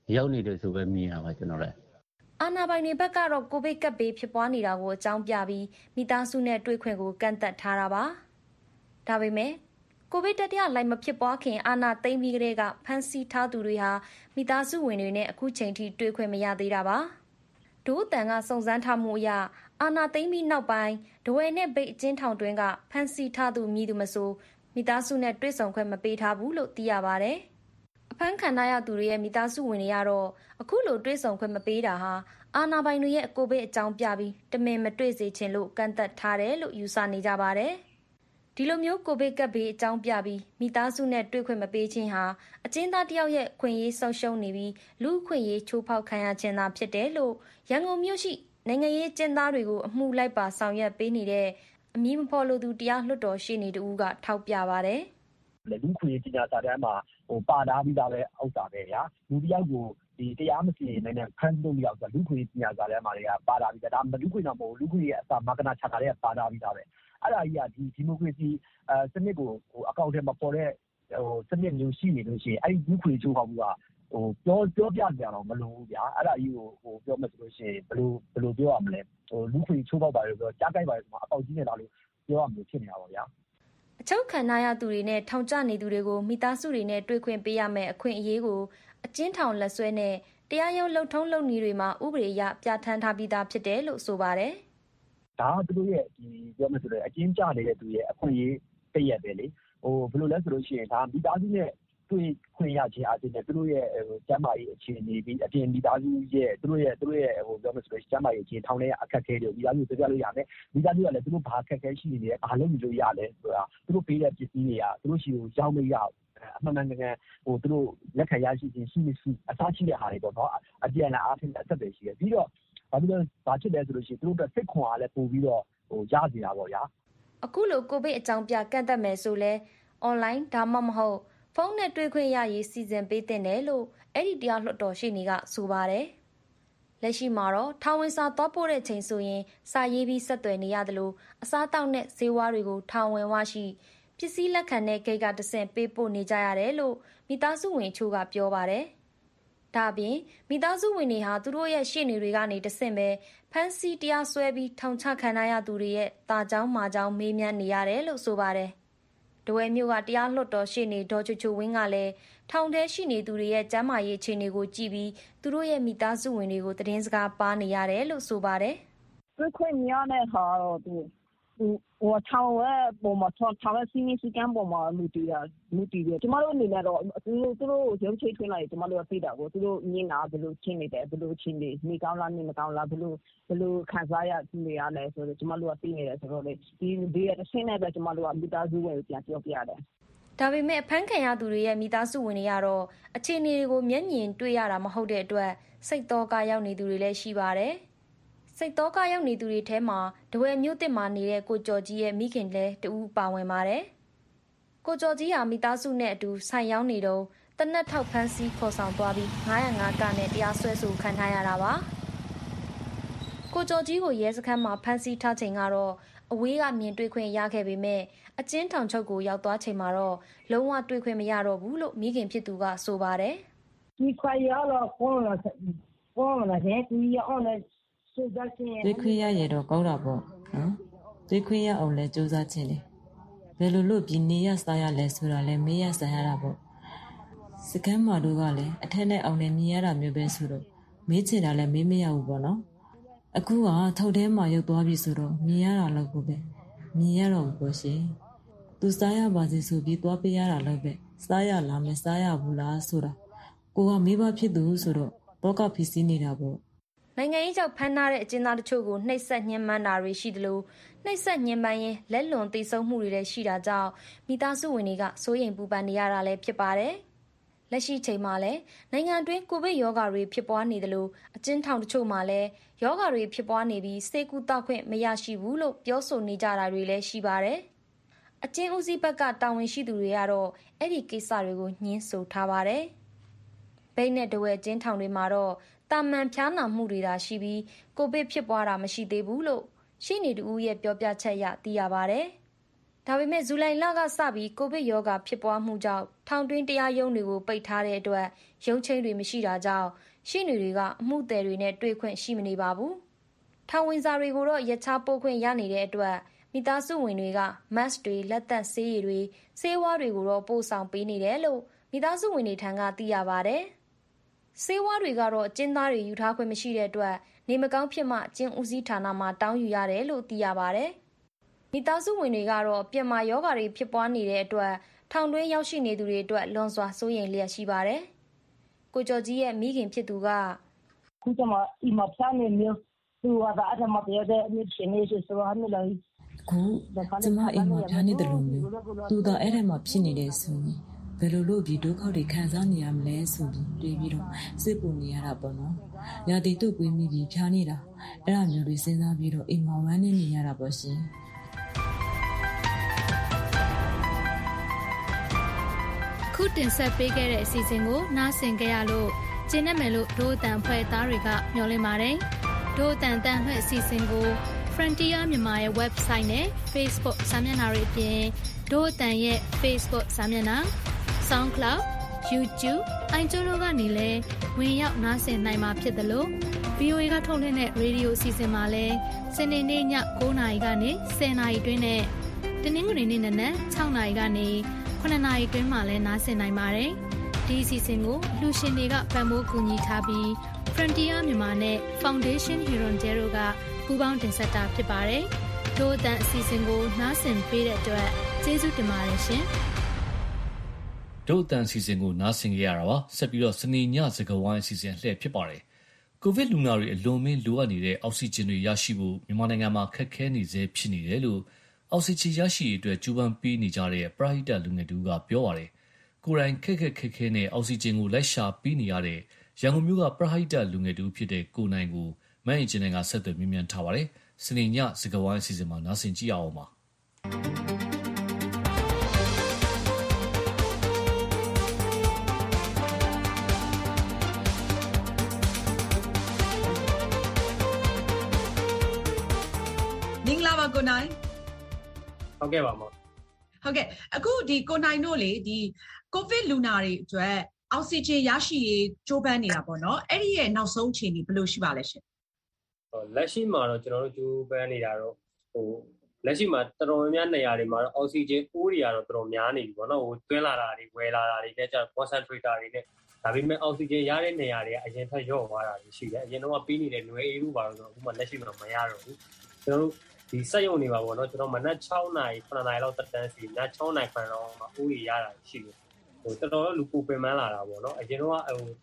ရောက်နေတယ်ဆိုပဲမြင်ရပါကျွန်တော်လည်းအာဏာပိုင်တွေဘက်ကတော့ကိုဗစ်ကပ်ဘေးဖြစ်ပွားနေတာကိုအကြောင်းပြပြီးမိသားစုနဲ့တွေ့ခွင့်ကိုကန့်သတ်ထားတာပါဒါပေမဲ့ကိုဗစ်တတိယလှိုင်းမဖြစ်ပွားခင်အာဏာသိမ်းပြီးကတည်းကဖမ်းဆီးထားသူတွေဟာမိသားစုဝင်တွေနဲ့အခုချိန်ထိတွေ့ခွင့်မရသေးတာပါဒို့အတန်ကစုံစမ်းထားမှုအရအာဏာသိမ်းပြီးနောက်ပိုင်းဒဝဲနဲ့ဗိတ်အကျဉ်းထောင်တွင်းကဖမ်းဆီးထားသူမည်သူမဆိုမိသားစုနဲ့တွေ့ဆုံခွင့်မပေးထားဘူးလို့သိရပါတယ်အဖမ်းခံရသူတွေရဲ့မိသားစုဝင်တွေကတော့အခုလိုတွေ့ဆုံခွင့်မပေးတာဟာအာဏာပိုင်တွေရဲ့ကိုဗစ်အကြောင်းပြပြီးတမင်မတွေ့စေချင်လို့ကန့်သတ်ထားတယ်လို့ယူဆနေကြပါတယ်ဒီလိုမျိုးကိုဗစ်ကပ်ဘေးအကြောင်းပြပြီးမိသားစုနဲ့တွေ့ခွင့်မပေးခြင်းဟာအကျဉ်းသားတယောက်ရဲ့ခွင့်ရေးဆုံးရှုံးနေပြီးလူ့ခွင့်ရေးချိုးဖောက်ခံရခြင်းသာဖြစ်တယ်လို့ရန်ကုန်မြို့ရှိနိုင်ငံရေးကျဉ်းသားတွေကိုအမှုလိုက်ပါဆောင်ရွက်ပေးနေတဲ့အမည်မဖော်လိုသူတရားလွှတ်တော်ရှေ့နေတူကထောက်ပြပါတယ်လူ့ခွင့်ရေးကြီးညာစာတမ်းမှာဟိုပါထားပြီးသားပဲအောက်တာပဲဗျာလူတယောက်ကိုဒီတရားမစီရင်နိုင်တဲ့ဖမ်းလို့ရောက်ဆိုလူ့ခွင့်ရေးကြီးညာစာတမ်းမှာတွေကပါထားပြီးသားဒါမှလူ့ခွင့်တော့မဟုတ်လူ့ခွင့်ရေးအစာမကနာချတာတွေကပါထားပြီးသားပဲအဲ့ဒါကြီးကဒီဒီမိုကရေစီအဲစနစ်ကိုဟိုအကောင့်ထဲမှာပေါ်တဲ့ဟိုစနစ်မျိုးရှိနေလို့ရှိရင်အဲ့ဒီလူ့ခွင့်ချိုးဖောက်မှုကဟိုပြောပြောပြကြတော့မလို့ဘူးဗျာအဲ့ဒါကြီးကိုဟိုပြောမှဆိုလို့ရှိရင်ဘယ်လိုဘယ်လိုပြောရမလဲဟိုလူ့ခွင့်ချိုးဖောက်ပါလို့ပြောကြားကြိုက်ပါလို့ဆိုတော့အကောင့်ကြီးနေတာလို့ပြောရမလို့ဖြစ်နေတာပါဗျာအချုပ်ခံရသူတွေနဲ့ထောင်ကျနေသူတွေကိုမိသားစုတွေနဲ့တွေ့ခွင့်ပေးရမယ်အခွင့်အရေးကိုအကျဉ်းထောင်လက်ဆွဲနဲ့တရားရုံးလှုပ်ထုံးလုပ်နည်းတွေမှာဥပဒေအရပြဋ္ဌာန်းထားပြီးသားဖြစ်တယ်လို့ဆိုပါတယ်ဒါကသူတို့ရဲ့ဒီပြောမှဆိုတော့အကျဉ်းကျနေတဲ့သူရဲ့အခွင့်အရေးတည့်ရက်ပဲလေဟိုဘယ်လိုလဲဆိုလို့ရှိရင်ဒါမိသားစုနဲ့တွေ့ခွင့်ရခြင်းအပြင်နဲ့သူတို့ရဲ့ဟိုကျမ်းမာရေးအခြေအနေပြီးအပြင်မိသားစုရဲ့သူတို့ရဲ့သူတို့ရဲ့ဟိုပြောမှဆိုလို့ကျမ်းမာရေးအခြေထောင်ထဲအခက်အခဲတွေမိသားစုပြောပြလို့ရမယ်မိသားစုကလည်းသူတို့ဘာအခက်အခဲရှိနေလဲဘာလုပ်လို့ရလဲဆိုတာသူတို့ပေးတဲ့ပစ္စည်းတွေကသူတို့ရှိကိုရောက်မရအမှန်မှန်ကန်ကန်ဟိုသူတို့လက်ခံရရှိခြင်းရှိမရှိအစားရှိတဲ့ဟာတွေပေါ့နော်အပြန်လာအားဖြင့်အသက်တွေရှိတယ်ပြီးတော့ဘာလို့လဲဘာဖြစ်လဲဆိုလို့ရှိရင်သူတို့အတွက်စိတ်ခွန်အားလည်းပို့ပြီးတော့ဟိုရစီတာပေါ့ဗျာအခုလိုကိုဗစ်အကြောင်းပြကန့်သက်မယ်ဆိုလဲ online ဒါမှမဟုတ်ဖုန်းနဲ့တွေ့ခွင့်ရရေးစီစဉ်ပေးတဲ့တယ်လို့အဲ့ဒီတရားလွှတ်တော်ရှိနေကဆိုပါတယ်လက်ရှိမှာတော့ထောင်ဝင်စာသွားပို့တဲ့ချိန်ဆိုရင်စာရေးပြီးဆက်သွယ်နေရတယ်လို့အစားတောက်နဲ့ဈေးဝါးတွေကိုထောင်ဝင်ဝရှိပစ္စည်းလက်ခံတဲ့ဂိတ်ကတဆင့်ပေးပို့နေကြရတယ်လို့မိသားစုဝင်ချို့ကပြောပါတယ်ဒါပြင်မိသားစုဝင်တွေဟာသူတို့ရဲ့ရှေ့နေတွေကနေတဆင့်ပဲဖမ်းဆီးတရားစွဲပြီးထောင်ချခံရသူတွေရဲ့တာကြောင်းမာကြောင်းမေးမြန်းနေရတယ်လို့ဆိုပါတယ်ဒဝဲမျိုးကတရားလွှတ်တော်ရှေ့နေဒေါ်ချိုချိုဝင်းကလည်းထောင်ထဲရှိနေသူတွေရဲ့ကျန်းမာရေးအခြေအနေကိုကြည့်ပြီးသူတို့ရဲ့မိသားစုဝင်တွေကိုသတင်းစကားပါနေရတယ်လို့ဆိုပါတယ်တွေ့ခွင့်ရတဲ့ဟာတော့သူဟိုထောင်ရဲ့ပုံမှာထောင်ရဲ့စီမီစီကံပုံမှာလူတီးတာလူတီးတယ်ကျမတို့အနေနဲ့တော့သူတို့သူတို့ရုပ်ချိတ်ထွင်းလိုက်ကျမတို့ကသိတာကိုသူတို့မြင်တာဘယ်လိုချင်းနေတယ်ဘယ်လိုချင်းနေနေကောင်းလားနေမကောင်းလားဘယ်လိုဘယ်လိုခံစားရသူတွေရလဲဆိုတော့ကျမတို့ကသိနေတယ်ဆိုတော့လေဒီဒီရဲ့အဆင့်နဲ့ပဲကျမတို့ကမိသားစုဝင်ပြန်ပြောပြရတယ်ဒါပေမဲ့အဖမ်းခံရသူတွေရဲ့မိသားစုဝင်တွေကတော့အခြေအနေတွေကိုမျက်မြင်တွေ့ရတာမဟုတ်တဲ့အတွက်စိတ်သောကရောက်နေသူတွေလည်းရှိပါတယ်စိတ်သောကရောက်နေသူတွေထဲမှာဒဝဲမြို့တစ်မှာနေတဲ့ကိုကျော်ကြီးရဲ့မိခင်လည်းတူပါဝင်ပါတယ်ကိုကျော်ကြီးဟာမိသားစုနဲ့အတူဆိုင်ရောက်နေတော့တနက်ထောက်ဖမ်းဆီးခေါ်ဆောင်သွားပြီးငါးရငါးကနဲ့တရားစွဲဆိုခံထားရတာပါကိုကျော်ကြီးကိုရဲစခန်းမှာဖမ်းဆီးထားချိန်ကတော့အဝေးကမြင်တွေ့ခွင့်ရခဲ့ပေမဲ့အကျဉ်းထောင်ချုပ်ကိုရောက်သွားချိန်မှာတော့လုံးဝတွေ့ခွင့်မရတော့ဘူးလို့မိခင်ဖြစ်သူကဆိုပါတယ်ဒီခွာရတော့ခေါ်လာခေါ်လာတဲ့သူရအောင်လည်းသွေးခွေးရရတော့ကောင်းတာပေါ့နော်သွေးခွေးရအောင်လဲစူးစမ်းခြင်းလေဘယ်လိုလို့ပြည်နေရစားရလဲဆိုတာလဲမေးရစားရတာပေါ့စကမ်းမာတို့ကလည်းအထက်နဲ့အောင်နဲ့မြင်ရတာမျိုးပဲဆိုတော့မေးချင်တာလဲမေးမရဘူးပေါ့နော်အခုကထောက်ထဲမှာရုပ်သွားပြီဆိုတော့မြင်ရတာလို့ကိုပဲမြင်ရတော့ဘူးပေါ့ရှင်သူစားရပါစေဆိုပြီးသွားပေးရတာလို့ပဲစားရလားမစားရဘူးလားဆိုတာကိုကမေးပါဖြစ်သူဆိုတော့ဘောကဖြစ်စီနေတာပေါ့နိုင်ငံရေးကြောင့်ဖမ်းထားတဲ့အကျဉ်းသားတချို့ကိုနှိပ်စက်ညှဉ်းပန်းတာတွေရှိသလိုနှိပ်စက်ညှဉ်းပန်းရင်လက်လွန်သေဆုံးမှုတွေလည်းရှိတာကြောင့်မိသားစုဝင်တွေကစိုးရိမ်ပူပန်နေရတာလည်းဖြစ်ပါတယ်။လက်ရှိချိန်မှာလည်းနိုင်ငံတွင်းကိုဗစ်ရောဂါတွေဖြစ်ပွားနေသလိုအကျဉ်းထောင်တချို့မှာလည်းရောဂါတွေဖြစ်ပွားနေပြီးဆေးကုသခွင့်မရရှိဘူးလို့ပြောဆိုနေကြတာတွေလည်းရှိပါတယ်။အကျဉ်းဦးစီးဘက်ကတာဝန်ရှိသူတွေကတော့အဲ့ဒီကိစ္စတွေကိုညှင်းဆိုထားပါတယ်။ဘိန်းနဲ့တဝဲကျင်းထောင်တွေမှာတော့တာမန်ဖျားနာမှုတွေသာရှိပြီးကိုဗစ်ဖြစ်ပွားတာမရှိသေးဘူးလို့ရှင်းနေတူရဲ့ပြောပြချက်ရသိရပါတယ်။ဒါပေမဲ့ဇူလိုင်လကစပြီးကိုဗစ်ရောဂါဖြစ်ပွားမှုကြောင့်ထောင်တွင်းတရားရုံးတွေကိုပိတ်ထားတဲ့အတွက်ရုံးချိန်တွေမရှိတာကြောင့်ရှေ့နေတွေကအမှုသည်တွေနဲ့တွေ့ခွင့်ရှိမနေပါဘူး။ထောင်ဝင်စာတွေကိုတော့ရက်ခြားပို့ခွင့်ရနေတဲ့အတွက်မိသားစုဝင်တွေက mask တွေလက်သက်ဆေးရည်တွေဆေးဝါးတွေကိုတော့ပို့ဆောင်ပေးနေတယ်လို့မိသားစုဝင်တွေထံကသိရပါတယ်။ဆေးဝါးတွေကတော့ကျင်းသားတွေယူထားခွင့်မရှိတဲ့အတွက်နေမကောင်းဖြစ်မှကျင်းဦးစီးဌာနမှာတောင်းယူရတယ်လို့သိရပါတယ်။မိသားစုဝင်တွေကတော့ပြင်မာယောဂါတွေဖြစ်ပွားနေတဲ့အတွက်ထောင်တွင်းရောက်ရှိနေသူတွေအတွက်လွန်စွာစိုးရိမ်လျက်ရှိပါတယ်။ကိုကျော်ကြီးရဲ့မိခင်ဖြစ်သူကခုကျမအီမဖျားနေမျိုးသူကအဲ့ဒါမှပြောတဲ့အမြင့်ရှင်နေဆိုတော့အမြင့်လိုက်ခုကျမအိမ်မှာဖျားနေတယ်လို့မျိုးသူကအဲ့ဒါမှဖြစ်နေတယ်ဆိုရင်ဘယ်လိုလုပ်ပြီးဒုက္ခတွေခံစားနေရမလဲဆိုပြီးတွေးပြီးတော့စစ်ပူနေရတာပေါ့နော်။ရာတီတုတ်ကွေးမိပြီးဖျားနေတာအဲ့ဒါမျိုးတွေစဉ်းစားပြီးတော့အိမ်မှာဝမ်းနေနေရတာပေါ့ရှင်။ခုတင်ဆက်ပေးခဲ့တဲ့အစီအစဉ်ကိုနားဆင်ကြရလို့ကျင်းနေမယ်လို့ဒို့အတန်ဖွဲ့သားတွေကမျှော်လင့်ပါတယ်။ဒို့အတန်တန်လှည့်အစီအစဉ်ကို Frontier မြန်မာရဲ့ website နဲ့ Facebook စာမျက်နှာတွေအပြင်ဒို့အတန်ရဲ့ Facebook စာမျက်နှာ SoundCloud YouTube အိုင်ကျိုးတို့ကနေလည်းဝင်ရောက်နားဆင်နိုင်မှာဖြစ်တယ်လို့ ဗွီအိုအေ ကထုတ်လွှင့်တဲ့ရေဒီယိုအစီအစဉ်မှာလည်းစနေနေ့ည9:00နာရီကနေ10:00နာရီတွင်းနဲ့တနင်္ဂနွေနေ့နနက်6:00နာရီကနေ9:00နာရီတွင်းမှာလည်းနားဆင်နိုင်ပါတယ်။ဒီအစီအစဉ်ကိုလူရှင်တွေကပံ့ပိုးကူညီထားပြီး Frontier မြန်မာနဲ့ Foundation Hirondelle ကပူးပေါင်းတင်ဆက်တာဖြစ်ပါတယ်။တို့အတန်အစီအစဉ်ကိုနားဆင်ပေးတဲ့အတွက်ကျေးဇူးတင်ပါတယ်ရှင်။တို့အတန်အစီအစဉ်ကိုနားဆင်ကြရတာပါဆက်ပြီးတော့စနေညစကားဝိုင်းအစီအစဉ်လှည့်ဖြစ်ပါတယ်ကိုဗစ်လူနာတွေအလွန်မင်းလိုအပ်နေတဲ့အောက်ဆီဂျင်တွေရရှိဖို့မြန်မာနိုင်ငံမှာခက်ခဲနေစေဖြစ်နေတယ်လို့အောက်ဆီဂျင်ရရှိရေးအတွက်ကြိုးပမ်းပေးနေကြတဲ့ပရိဟိတလူငယ်တူကပြောပါတယ်ကိုယ်တိုင်ခက်ခက်ခက်ခဲနဲ့အောက်ဆီဂျင်ကိုလိုက်ရှာပေးနေရတဲ့ရန်ကုန်မြို့ကပရိဟိတလူငယ်တူဖြစ်တဲ့ကိုနိုင်ကိုမန်အင်ဂျင်ကဆက်သွယ်မြင်မြန်ထားပါတယ်စနေညစကားဝိုင်းအစီအစဉ်မှာနားဆင်ကြည့်အောင်ပါကိုနိုင်ဟုတ်ကဲ့ပါမောဟုတ်ကဲ့အခုဒီကိုနိုင်တို့လေဒီကိုဗစ်လူနာတွေအတွက်အောက်ဆီဂျင်ရရှိရေးကြိုးပမ်းနေတာပေါ့နော်အဲ့ဒီရဲ့နောက်ဆုံးအခြေအနေဘယ်လိုရှိပါလဲရှင်ဟိုလက်ရှိမှာတော့ကျွန်တော်တို့ကြိုးပမ်းနေတာတော့ဟိုလက်ရှိမှာတော်တော်များများနေရာတွေမှာတော့အောက်ဆီဂျင်အိုးတွေကတော့တော်တော်များနေပြီပေါ့နော်ဟိုတွင်းလာတာတွေဝယ်လာတာတွေနဲ့ကျတော့ concentrator တွေနဲ့ဒါပေမဲ့အောက်ဆီဂျင်ရတဲ့နေရာတွေကအရင်ထက်လျော့သွားတာရှိတယ်အရင်တော့ပြီးနေတဲ့ຫນွေအေးဘူးပါတော့အခုမှလက်ရှိမှာမရတော့ဘူးကျွန်တော်တို့ဒီစက်ရုံနေပါပေါ့နော်ကျွန်တော်မနက်6နာရီ9နာရီလောက်တက်တန်းစီည6နာရီ9လောက်မှာအိုးရရတာရှိတယ်ဟိုတော်တော်လူပူပင်ပန်းလာတာပေါ့နော်အရင်တော့ဟိုဟို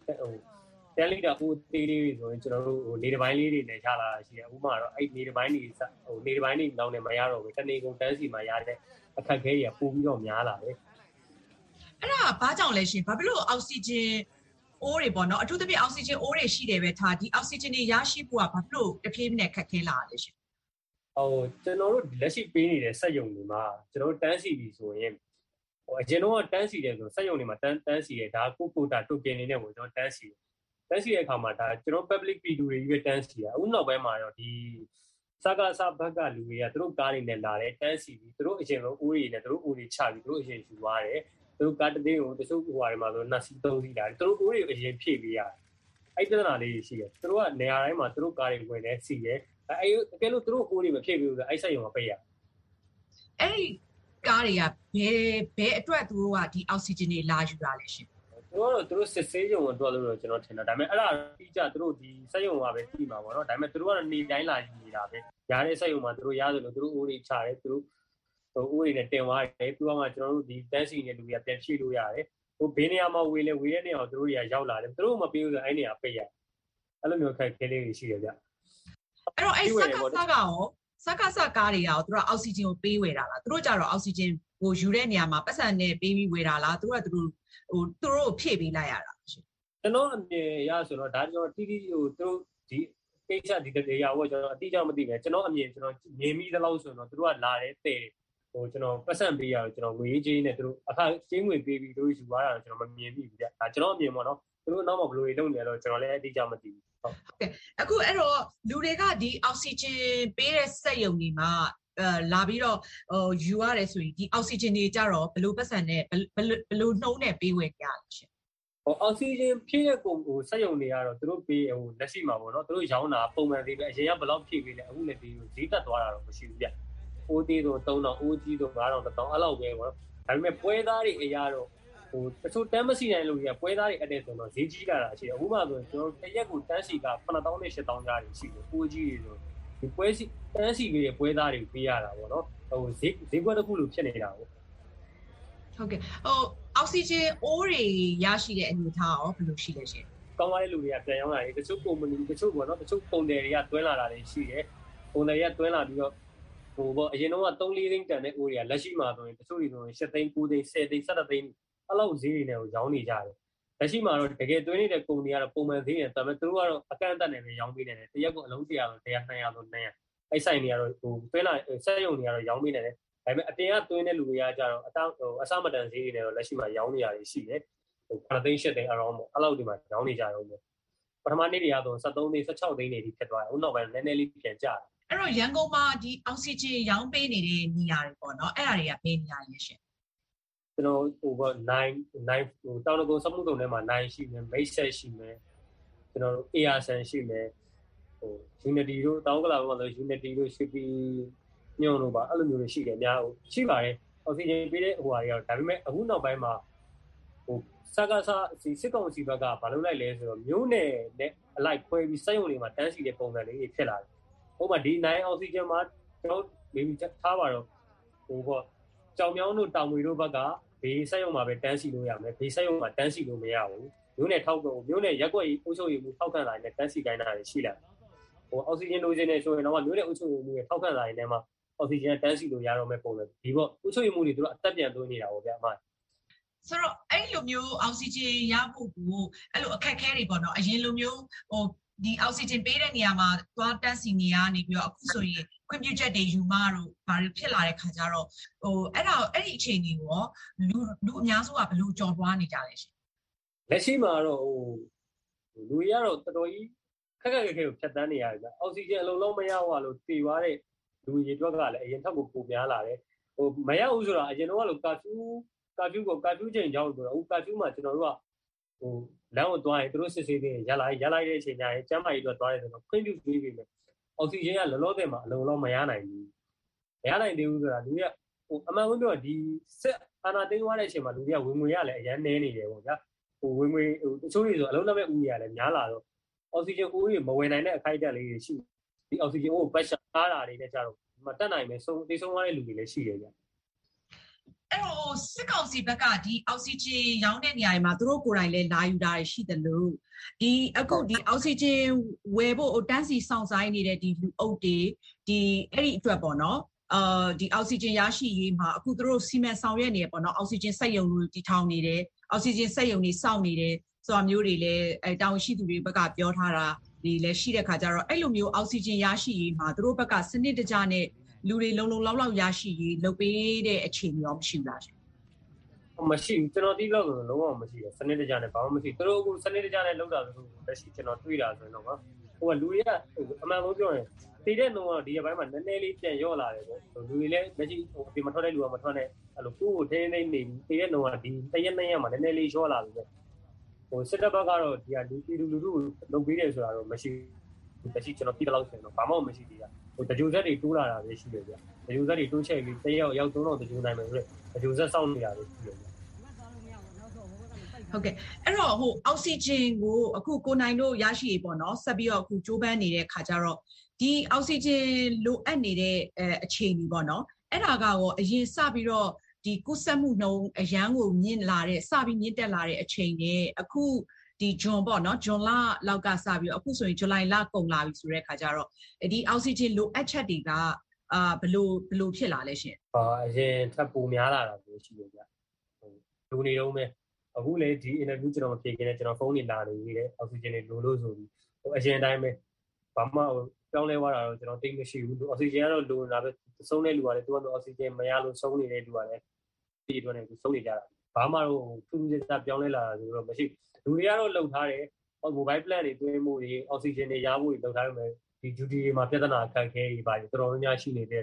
tenလီတာအိုးသေးလေးဆိုရင်ကျွန်တော်တို့ဟိုနေတစ်ပိုင်းလေးတွေနဲ့ချလာတာရှိတယ်ဥပမာတော့အဲ့နေတစ်ပိုင်းတွေဟိုနေတစ်ပိုင်းတွေတောင်းနေမရတော့ဘူးတနေ့ကုန်တန်းစီမှာရတဲ့အခက်ခဲတွေကပိုပြီးတော့များလာတယ်အဲ့ဒါဘာကြောင့်လဲရှင်ဘာဖြစ်လို့အောက်ဆီဂျင်အိုးတွေပေါ့နော်အထူးသဖြင့်အောက်ဆီဂျင်အိုးတွေရှိတယ်ပဲထားဒီအောက်ဆီဂျင်တွေရရှိဖို့ကဘာဖြစ်လို့တဖြည်းဖြည်းနဲ့ခက်ခဲလာလဲရှင်ဟိုကျွန်တော်တို့လက်ရှိပေးနေတဲ့စက်ရုံတွေမှာကျွန်တော်တို့တန်းစီပြီဆိုရင်ဟိုအရင်တော့တန်းစီတယ်ဆိုစက်ရုံတွေမှာတန်းတန်းစီတယ်ဒါကိုကိုတာတိုကင်နေနဲ့ပေါ့ကျွန်တော်တန်းစီတယ်တန်းစီတဲ့အခါမှာဒါကျွန်တော် public ပြည်သူတွေကြီးပဲတန်းစီတာအခုနောက်ပိုင်းမှာတော့ဒီစကားစဘက်ကလူတွေကသူတို့ကားတွေနဲ့လာတယ်တန်းစီပြီးသူတို့အရင်ဆုံးအိုးတွေနဲ့သူတို့အိုးတွေချပြီးသူတို့အရင်ယူသွားတယ်သူတို့ကားတသေးကိုတချို့ဟိုဟာတွေမှာဆိုနှစ်စီးသုံးစီးလာတယ်သူတို့အိုးတွေအရင်ဖြည့်ပေးရတယ်အဲ့ပြဿနာလေးရှိတယ်သူတို့ကနေရာတိုင်းမှာသူတို့ကားတွေဝင်နေစီတယ်အဲ့အကယ်လို့သူတို့အိုးတွေမဖြည့်ဘူးဆိုအဲ့ဆက်ရုံကပေးရအဲ့ဒီကားတွေကဘယ်ဘယ်အတွက်သူတို့ကဒီအောက်ဆီဂျင်တွေလာယူတာလဲရှင်သူတို့ကတော့သူတို့စစ်ဆေးရုံအတွက်လို့တော့ကျွန်တော်ထင်တာဒါပေမဲ့အဲ့ဒါပြီးကြသူတို့ဒီဆက်ရုံကပဲပြီးမှာပေါ့နော်ဒါပေမဲ့သူတို့ကတော့နေတိုင်းလာယူနေတာပဲရတဲ့ဆက်ရုံမှာသူတို့ရသလိုသူတို့အိုးတွေချတယ်သူတို့ဟိုအိုးတွေနဲ့တင်သွားတယ်ပြီးတော့မှကျွန်တော်တို့ဒီတန်းစီနေတဲ့လူတွေကပြန်ဖြည့်လို့ရတယ်ဟိုဘေးနေရာမှာဝေးလဲဝေးတဲ့နေရာကိုသူတို့တွေကရောက်လာတယ်သူတို့မပေးဘူးဆိုအဲ့နေရာပိတ်ရအဲ့လိုမျိုးခက်ခဲလေးတွေရှိတယ်ဗျအဲ့တော့အဲ့စကားစကားရောစကားစကားတွေရောသူတို့အောက်ဆီဂျင်ကိုပေးဝယ်တာလားသူတို့ကြတော့အောက်ဆီဂျင်ကိုယူတဲ့နေရာမှာပတ်စံနဲ့ပေးပြီးဝယ်တာလားသူတို့ကသူတို့ဟိုသူတို့ဖြည့်ပေးလိုက်ရတာရှင်ကျွန်တော်အမြင်ရဆိုတော့ဒါကျွန်တော်တီးတီးဟိုသူတို့ဒီကိစ္စဒီတေရာကိုကျွန်တော်အတိအကျမသိဘူးကျွန်တော်အမြင်ကျွန်တော်မြင်မိသလောက်ဆိုတော့သူတို့ကလာတယ်တဲ့ဟိုကျွန်တော်ပတ်စံပေးရတော့ကျွန်တော်ငွေကြီးနဲ့သူတို့အခါချင်းငွေပေးပြီးသူတို့ယူသွားတာတော့ကျွန်တော်မမြင်မိဘူးဗျဒါကျွန်တော်အမြင်ပေါ့နော်သူတို့နောက်မှဘယ်လိုလုပ်နေလဲတော့ကျွန်တော်လည်းအတိအကျမသိဘူးဟုတ်ကဲ့အခုအဲ့တော့လူတွေကဒီအောက်ဆီဂျင်ပေးတဲ့စက်ရုံတွေမှာအဲလာပြီးတော့ဟိုယူရတယ်ဆိုရင်ဒီအောက်ဆီဂျင်တွေကြတော့ဘယ်လိုပတ်စံနဲ့ဘယ်လိုနှုံးနဲ့ပေးဝယ်ကြလဲရှင်ဟိုအောက်ဆီဂျင်ဖြည့်တဲ့ကုန်ဟိုစက်ရုံတွေကတော့သူတို့ပေးဟိုလက်ရှိမှာပေါ့နော်သူတို့ရောင်းတာပုံမှန်သေးပဲအရင်ကဘယ်လောက်ဖြည့်ပေးလဲအခုလည်းဒီဈေးတက်သွားတာတော့မရှိဘူးဗျအိုးသေးတော့သုံးတောင်အိုးကြီးတော့ငါးတောင်တစ်တောင်အဲ့လောက်ပဲပေါ့နော်ဒါပေမဲ့ပွဲသားတွေအရာတော့ဟိုတချို့တန်းမရှိနိုင်လို့ကြီးပွဲသားတွေအတဲ့ဆိုတော့ဈေးကြီးလာတာရှိတယ်အခုမှဆိုရင်ကျွန်တော်တရက်ကိုတန်းစီကခုနှစ်တောင်နဲ့ရှစ်တောင်ကြားတွေရှိတယ်အိုးကြီးတွေဆိုဒီပွဲစီတန်းစီတွေပွဲသားတွေပေးရတာပေါ့နော်ဟိုဈေးဈေးကွက်တစ်ခုလိုဖြစ်နေတာပေါ့ဟုတ်ကဲ့ဟိုအောက်ဆီဂျင်အိုးတွေရရှိတဲ့အနေအထားရောဘယ်လိုရှိလဲရှင်ကောင်းသွားတဲ့လူတွေကပြန်ရောက်လာတယ်တချို့ကုမ္ပဏီတချို့ပေါ့နော်တချို့ပုံတယ်တွေကတွင်းလာတာတွေရှိတယ်ပုံတယ်တွေကတွင်းလာပြီးတော့ဟိုပေါ့အရင်တော့သုံးလေးသိန်းတန်တဲ့အိုးတွေကလက်ရှိမှာဆိုရင်တချို့တွေဆိုရင်ရှစ်သိန်းကိုးသိန်းဆယ်သိန်းဆယ့်တစ်သိန်းအဲ့လောက်ဈေးတွေနဲ့ကိုရောင်းနေကြတယ်လက်ရှိမှာတော့တကယ်တွင်းနေတဲ့ကုမ္ပဏီကတော့ပုံမှန်ဈေးနဲ့ဒါပေမဲ့သူတို့ကတော့အကန့်အသတ်နဲ့ပဲရောင်းပေးနေတယ်တရက်ကိုအလုံးတစ်ရာဆိုတစ်ရာနှစ်ရာဆိုနှစ်ရာအဲ့ဆိုင်တွေကတော့ဟိုတွင်းလာစက်ရုံတွေကတော့ရောင်းပေးနေတယ်ဒါပေမဲ့အပြင်ကတွင်းတဲ့လူတွေကကြတော့အတောဟိုအစမတန်ဈေးတွေနဲ့တော့လက်ရှိမှာရောင်းနေရတယ်ရှိတယ်ဟိုခုနှစ်သိန်းရှစ်သိန်းအရောင်းပေါ့အဲ့လောက်ဒီမှာရောင်းနေကြရုံပဲပထမနေ့တွေကတော့ဆယ့်သုံးသိန်းဆယ့်ခြောက်သိန်းတွေထိဖြစ်သွားတယ်ဟိုနောက်ပိုင်းနည်းနည်းလေးပြန်ကျတယ်အဲ့တော့ရန်ကုန်မှာဒီအောက်ဆီဂျင်ရောင်းပေးနေတဲ့နေရာတွေပေါ့နော်အဲ့ဒါတွေကဘယ်နေရာလဲရှင်ကျွန်တော်ဟိုပေါ့nine nineဟိုတောင်တကုံစမှုတုံထဲမှာnineရှိမယ်မိတ်ဆက်ရှိမယ်ကျွန်တော်တို့ A R S ရှိမယ်ဟို Unity တို့တောင်ကလာဘက်မှာဆို Unity တို့ Shippy ညုံတို့ပါအဲ့လိုမျိုးတွေရှိတယ်အများဟိုရှိပါတယ်အောက်ဆီဂျင်ပေးတဲ့ဟိုဟာတွေကတော့ဒါပေမဲ့အခုနောက်ပိုင်းမှာဟိုစကားစားစီစစ်ကောင်စီဘက်ကမလုပ်လိုက်လဲဆိုတော့မျိုးနယ်နဲ့အလိုက်ခွဲပြီးစက်ရုံတွေမှာတန်းစီတဲ့ပုံစံလေးတွေဖြစ်လာတယ်ဟိုမှာဒီnineအောက်ဆီဂျင်မှာကျွန်တော်မေးပြီးထားပါတော့ဟိုပေါ့ကြောင်မြောင်းတို့တောင်မွေတို့ဘက်ကဘေးစက်ရုံမှာပဲတန်းစီလို့ရမယ်ဘေးစက်ရုံမှာတန်းစီလို့မရဘူးမျိုးနယ်ထောက်တော့မျိုးနယ်ရက်ွက်ကြီးအုပ်ချုပ်ရေးမှုထောက်ခံလာတဲ့တန်းစီကိုင်းတာတွေရှိလာဟိုအောက်ဆီဂျင်လိုချင်နေဆိုရင်တော့မျိုးနယ်အုပ်ချုပ်ရေးမှုရဲ့ထောက်ခံလာတဲ့နေမှာအောက်ဆီဂျင်တန်းစီလို့ရတော့မဲ့ပုံစံဒီပေါ့အုပ်ချုပ်ရေးမှုတွေသူတို့အသက်ပြန်သွင်းနေတာပေါ့ဗျာအမဆိုတော့အဲ့လိုမျိုးအောက်ဆီဂျင်ရဖို့ကိုအဲ့လိုအခက်ခဲတွေပေါ့နော်အရင်လိုမျိုးဟိုဒီအောက်ဆီဂျင်ပေးတဲ့နေရာမှာသွားတန်းစီနေရနေပြီးတော့အခုဆိုရင်ခွင့်ပြုချက်တွေယူမတော့ဘာတွေဖြစ်လာတဲ့ခါကျတော့ဟိုအဲ့ဒါအဲ့ဒီအခြေအနေကိုလူလူအများစုကဘယ်လိုကြော်ပွားနေကြလဲရှင်လက်ရှိမှာတော့ဟိုလူတွေကတော့တော်တော်ကြီးခက်ခက်ခဲခဲကိုဖြတ်တန်းနေရတယ်ဗျအောက်ဆီဂျင်အလုံးလုံးမရဘူးလို့တည်သွားတဲ့လူတွေအတွက်ကလည်းအရင်ထက်ကိုပိုများလာတယ်ဟိုမရဘူးဆိုတာအရင်တော့လို့ကာဖျူးကာဖျူးကိုကာဖျူးချိန်ကြောင်းဆိုတော့ဟိုကာဖျူးမှာကျွန်တော်တို့ကဟိုလမ်းကိုသွားရင်သူတို့စစ်ဆေးနေရလာရလိုက်တဲ့အချိန်ကျရင်ကျမ်းမာရေးအတွက်သွားတယ်ဆိုတော့ခွင့်ပြုပေးပြီမယ်အောက်ဆီဂျင်ကလောလောဆယ်မှာအလုံးလုံးမရနိုင်ဘူးမရနိုင်သေးဘူးဆိုတာလူတွေကဟိုအမှန်ဆုံးပြောဒီစစ်အာဏာသိမ်းသွားတဲ့အချိန်မှာလူတွေကဝင်ငွေရလည်းအရင်နေနေတယ်ပေါ့ဗျာဟိုဝင်ငွေဟိုတချို့တွေဆိုအလုံးလက်မဲ့ဥရလည်းများလာတော့အောက်ဆီဂျင်ဥတွေမဝင်နိုင်တဲ့အခိုက်အတန့်လေးတွေရှိဒီအောက်ဆီဂျင်ကိုပတ်ရှာထားတာတွေနဲ့ကြတော့မတက်နိုင်ပဲဆုံးသိဆုံးသွားတဲ့လူတွေလည်းရှိတယ်ဗျအဲ့တော့စစ်ကောင်စီဘက်ကဒီအောက်ဆီဂျင်ရောင်းတဲ့နေရာတွေမှာသူတို့ကိုယ်တိုင်လည်းလာယူတာရှိတယ်လို့ဒီအခုဒီအောက်ဆီဂျင်ဝယ်ဖို့တန်းစီဆောင်ဆိုင်နေတဲ့ဒီလူအုပ်တွေဒီအဲ့ဒီအတွက်ပေါ့နော်အာဒီအောက်ဆီဂျင်ရရှိရေးမှာအခုသူတို့စီမံဆောင်ရွက်နေရပေါ့နော်အောက်ဆီဂျင်စက်ရုံတွေတည်ထောင်နေတယ်အောက်ဆီဂျင်စက်ရုံတွေစောင့်နေတယ်ဆိုတာမျိုးတွေလည်းအဲတောင်ရှိသူတွေဘက်ကပြောထားတာဒီလည်းရှိတဲ့ခါကျတော့အဲ့လိုမျိုးအောက်ဆီဂျင်ရရှိရေးမှာသူတို့ဘက်ကစနစ်တကျနဲ့လူတွေလုံလုံလောက်လောက်ရရှိရေးလုပ်ပေးတဲ့အခြေအနေရောမရှိဘူးလားရှင်မရှိဘူးကျွန်တော်ဒီလောက်ဆိုလုံးဝမရှိဘူးစနစ်တကျနဲ့ဘာမှမရှိသူတို့အခုစနစ်တကျနဲ့လုပ်တာဆိုလက်ရှိကျွန်တော်တွေးတာဆိုရင်တော့ဟိုကလူတွေကအမှန်ဆုံးပြောရင်တည်တဲ့နှုံကဒီဘက်မှာနည်းနည်းလေးပြန်ရော့လာတယ်ပေါ့လူတွေလည်းလက်ရှိဟိုဒီမထွက်တဲ့လူကမထွက်နဲ့အဲ့လိုကိုယ်ကိုထိန်းသိမ်းနေပြီးတည်တဲ့နှုံကဒီတရက်နှစ်ရက်မှာနည်းနည်းလေးရော့လာပြီပဲဟိုစစ်တပ်ဘက်ကတော့ဒီဟာလူပြည်သူလူထုကိုလုပ်ပေးတယ်ဆိုတာတော့မရှိဘူးလက်ရှိကျွန်တော်ပြည်လောက်ဆိုရင်တော့ဘာမှမရှိသေးတာဟိုတကြိုဆက်တွေတိုးလာတာပဲရှိတယ်ဗျတကြိုဆက်တွေတိုးချက်ပြီးတရက်ရောက်သုံးတော့တကြိုနိုင်မယ်ဆိုတော့တကြိုဆက်စောင့်နေတာပဲရှိတယ်ဗျဟုတ်ကဲ့အဲ့တော့ဟိုအောက်ဆီဂျင်ကိုအခုကိုနိုင်တို့ရရှိရေးပေါ့နော်ဆက်ပြီးတော့အခုကြိုးပမ်းနေတဲ့ခါကျတော့ဒီအောက်ဆီဂျင်လိုအပ်နေတဲ့အဲအခြေအနေပေါ့နော်အဲ့ဒါကရောအရင်စပြီးတော့ဒီကုသမှုနှုန်းအရန်ကိုမြင့်လာတဲ့စပြီးမြင့်တက်လာတဲ့အချိန်နဲ့အခုဒီဂျွန်ပေါ့နော်ဂျွန်လလောက်ကစပြီးတော့အခုဆိုရင်ဇူလိုင်လကုန်လာပြီဆိုတဲ့ခါကျတော့ဒီအောက်ဆီဂျင်လိုအပ်ချက်တွေကအာဘယ်လိုဘယ်လိုဖြစ်လာလဲရှင်ဟာအရင်ထပ်ပိုများလာတာမျိုးရှိတယ်ဗျဟိုလူနေတော့မယ်အခုလေဒီ interview ကျွန်တော်မဖြေခင်နဲ့ကျွန်တော်ဖုန်းနေလာနေပြီလေအောက်ဆီဂျင်တွေလိုလို့ဆိုပြီးဟိုအရင်တိုင်းပဲဘာမှပြောင်းလဲသွားတာတော့ကျွန်တော်သိမရှိဘူးအောက်ဆီဂျင်ကတော့လိုနေတာပဲဆုံးတဲ့လူကလည်းသူကတော့အောက်ဆီဂျင်မရလို့ဆုံးနေတဲ့လူကလည်းဒီအတွက်နဲ့သူဆုံးနေကြတာဘာမှတော့ထူးထူးခြားခြားပြောင်းလဲလာတာဆိုတော့မရှိလူတွေကတော့လှုပ်ထားတယ် mobile plan တွေတွင်းမှုတွေအောက်ဆီဂျင်တွေရဖို့တွေလှုပ်ထားရမယ်ဒီ duty တွေမှာပြဿနာအခက်အခဲတွေပါတော်တော်များများရှိနေတဲ့အတွက်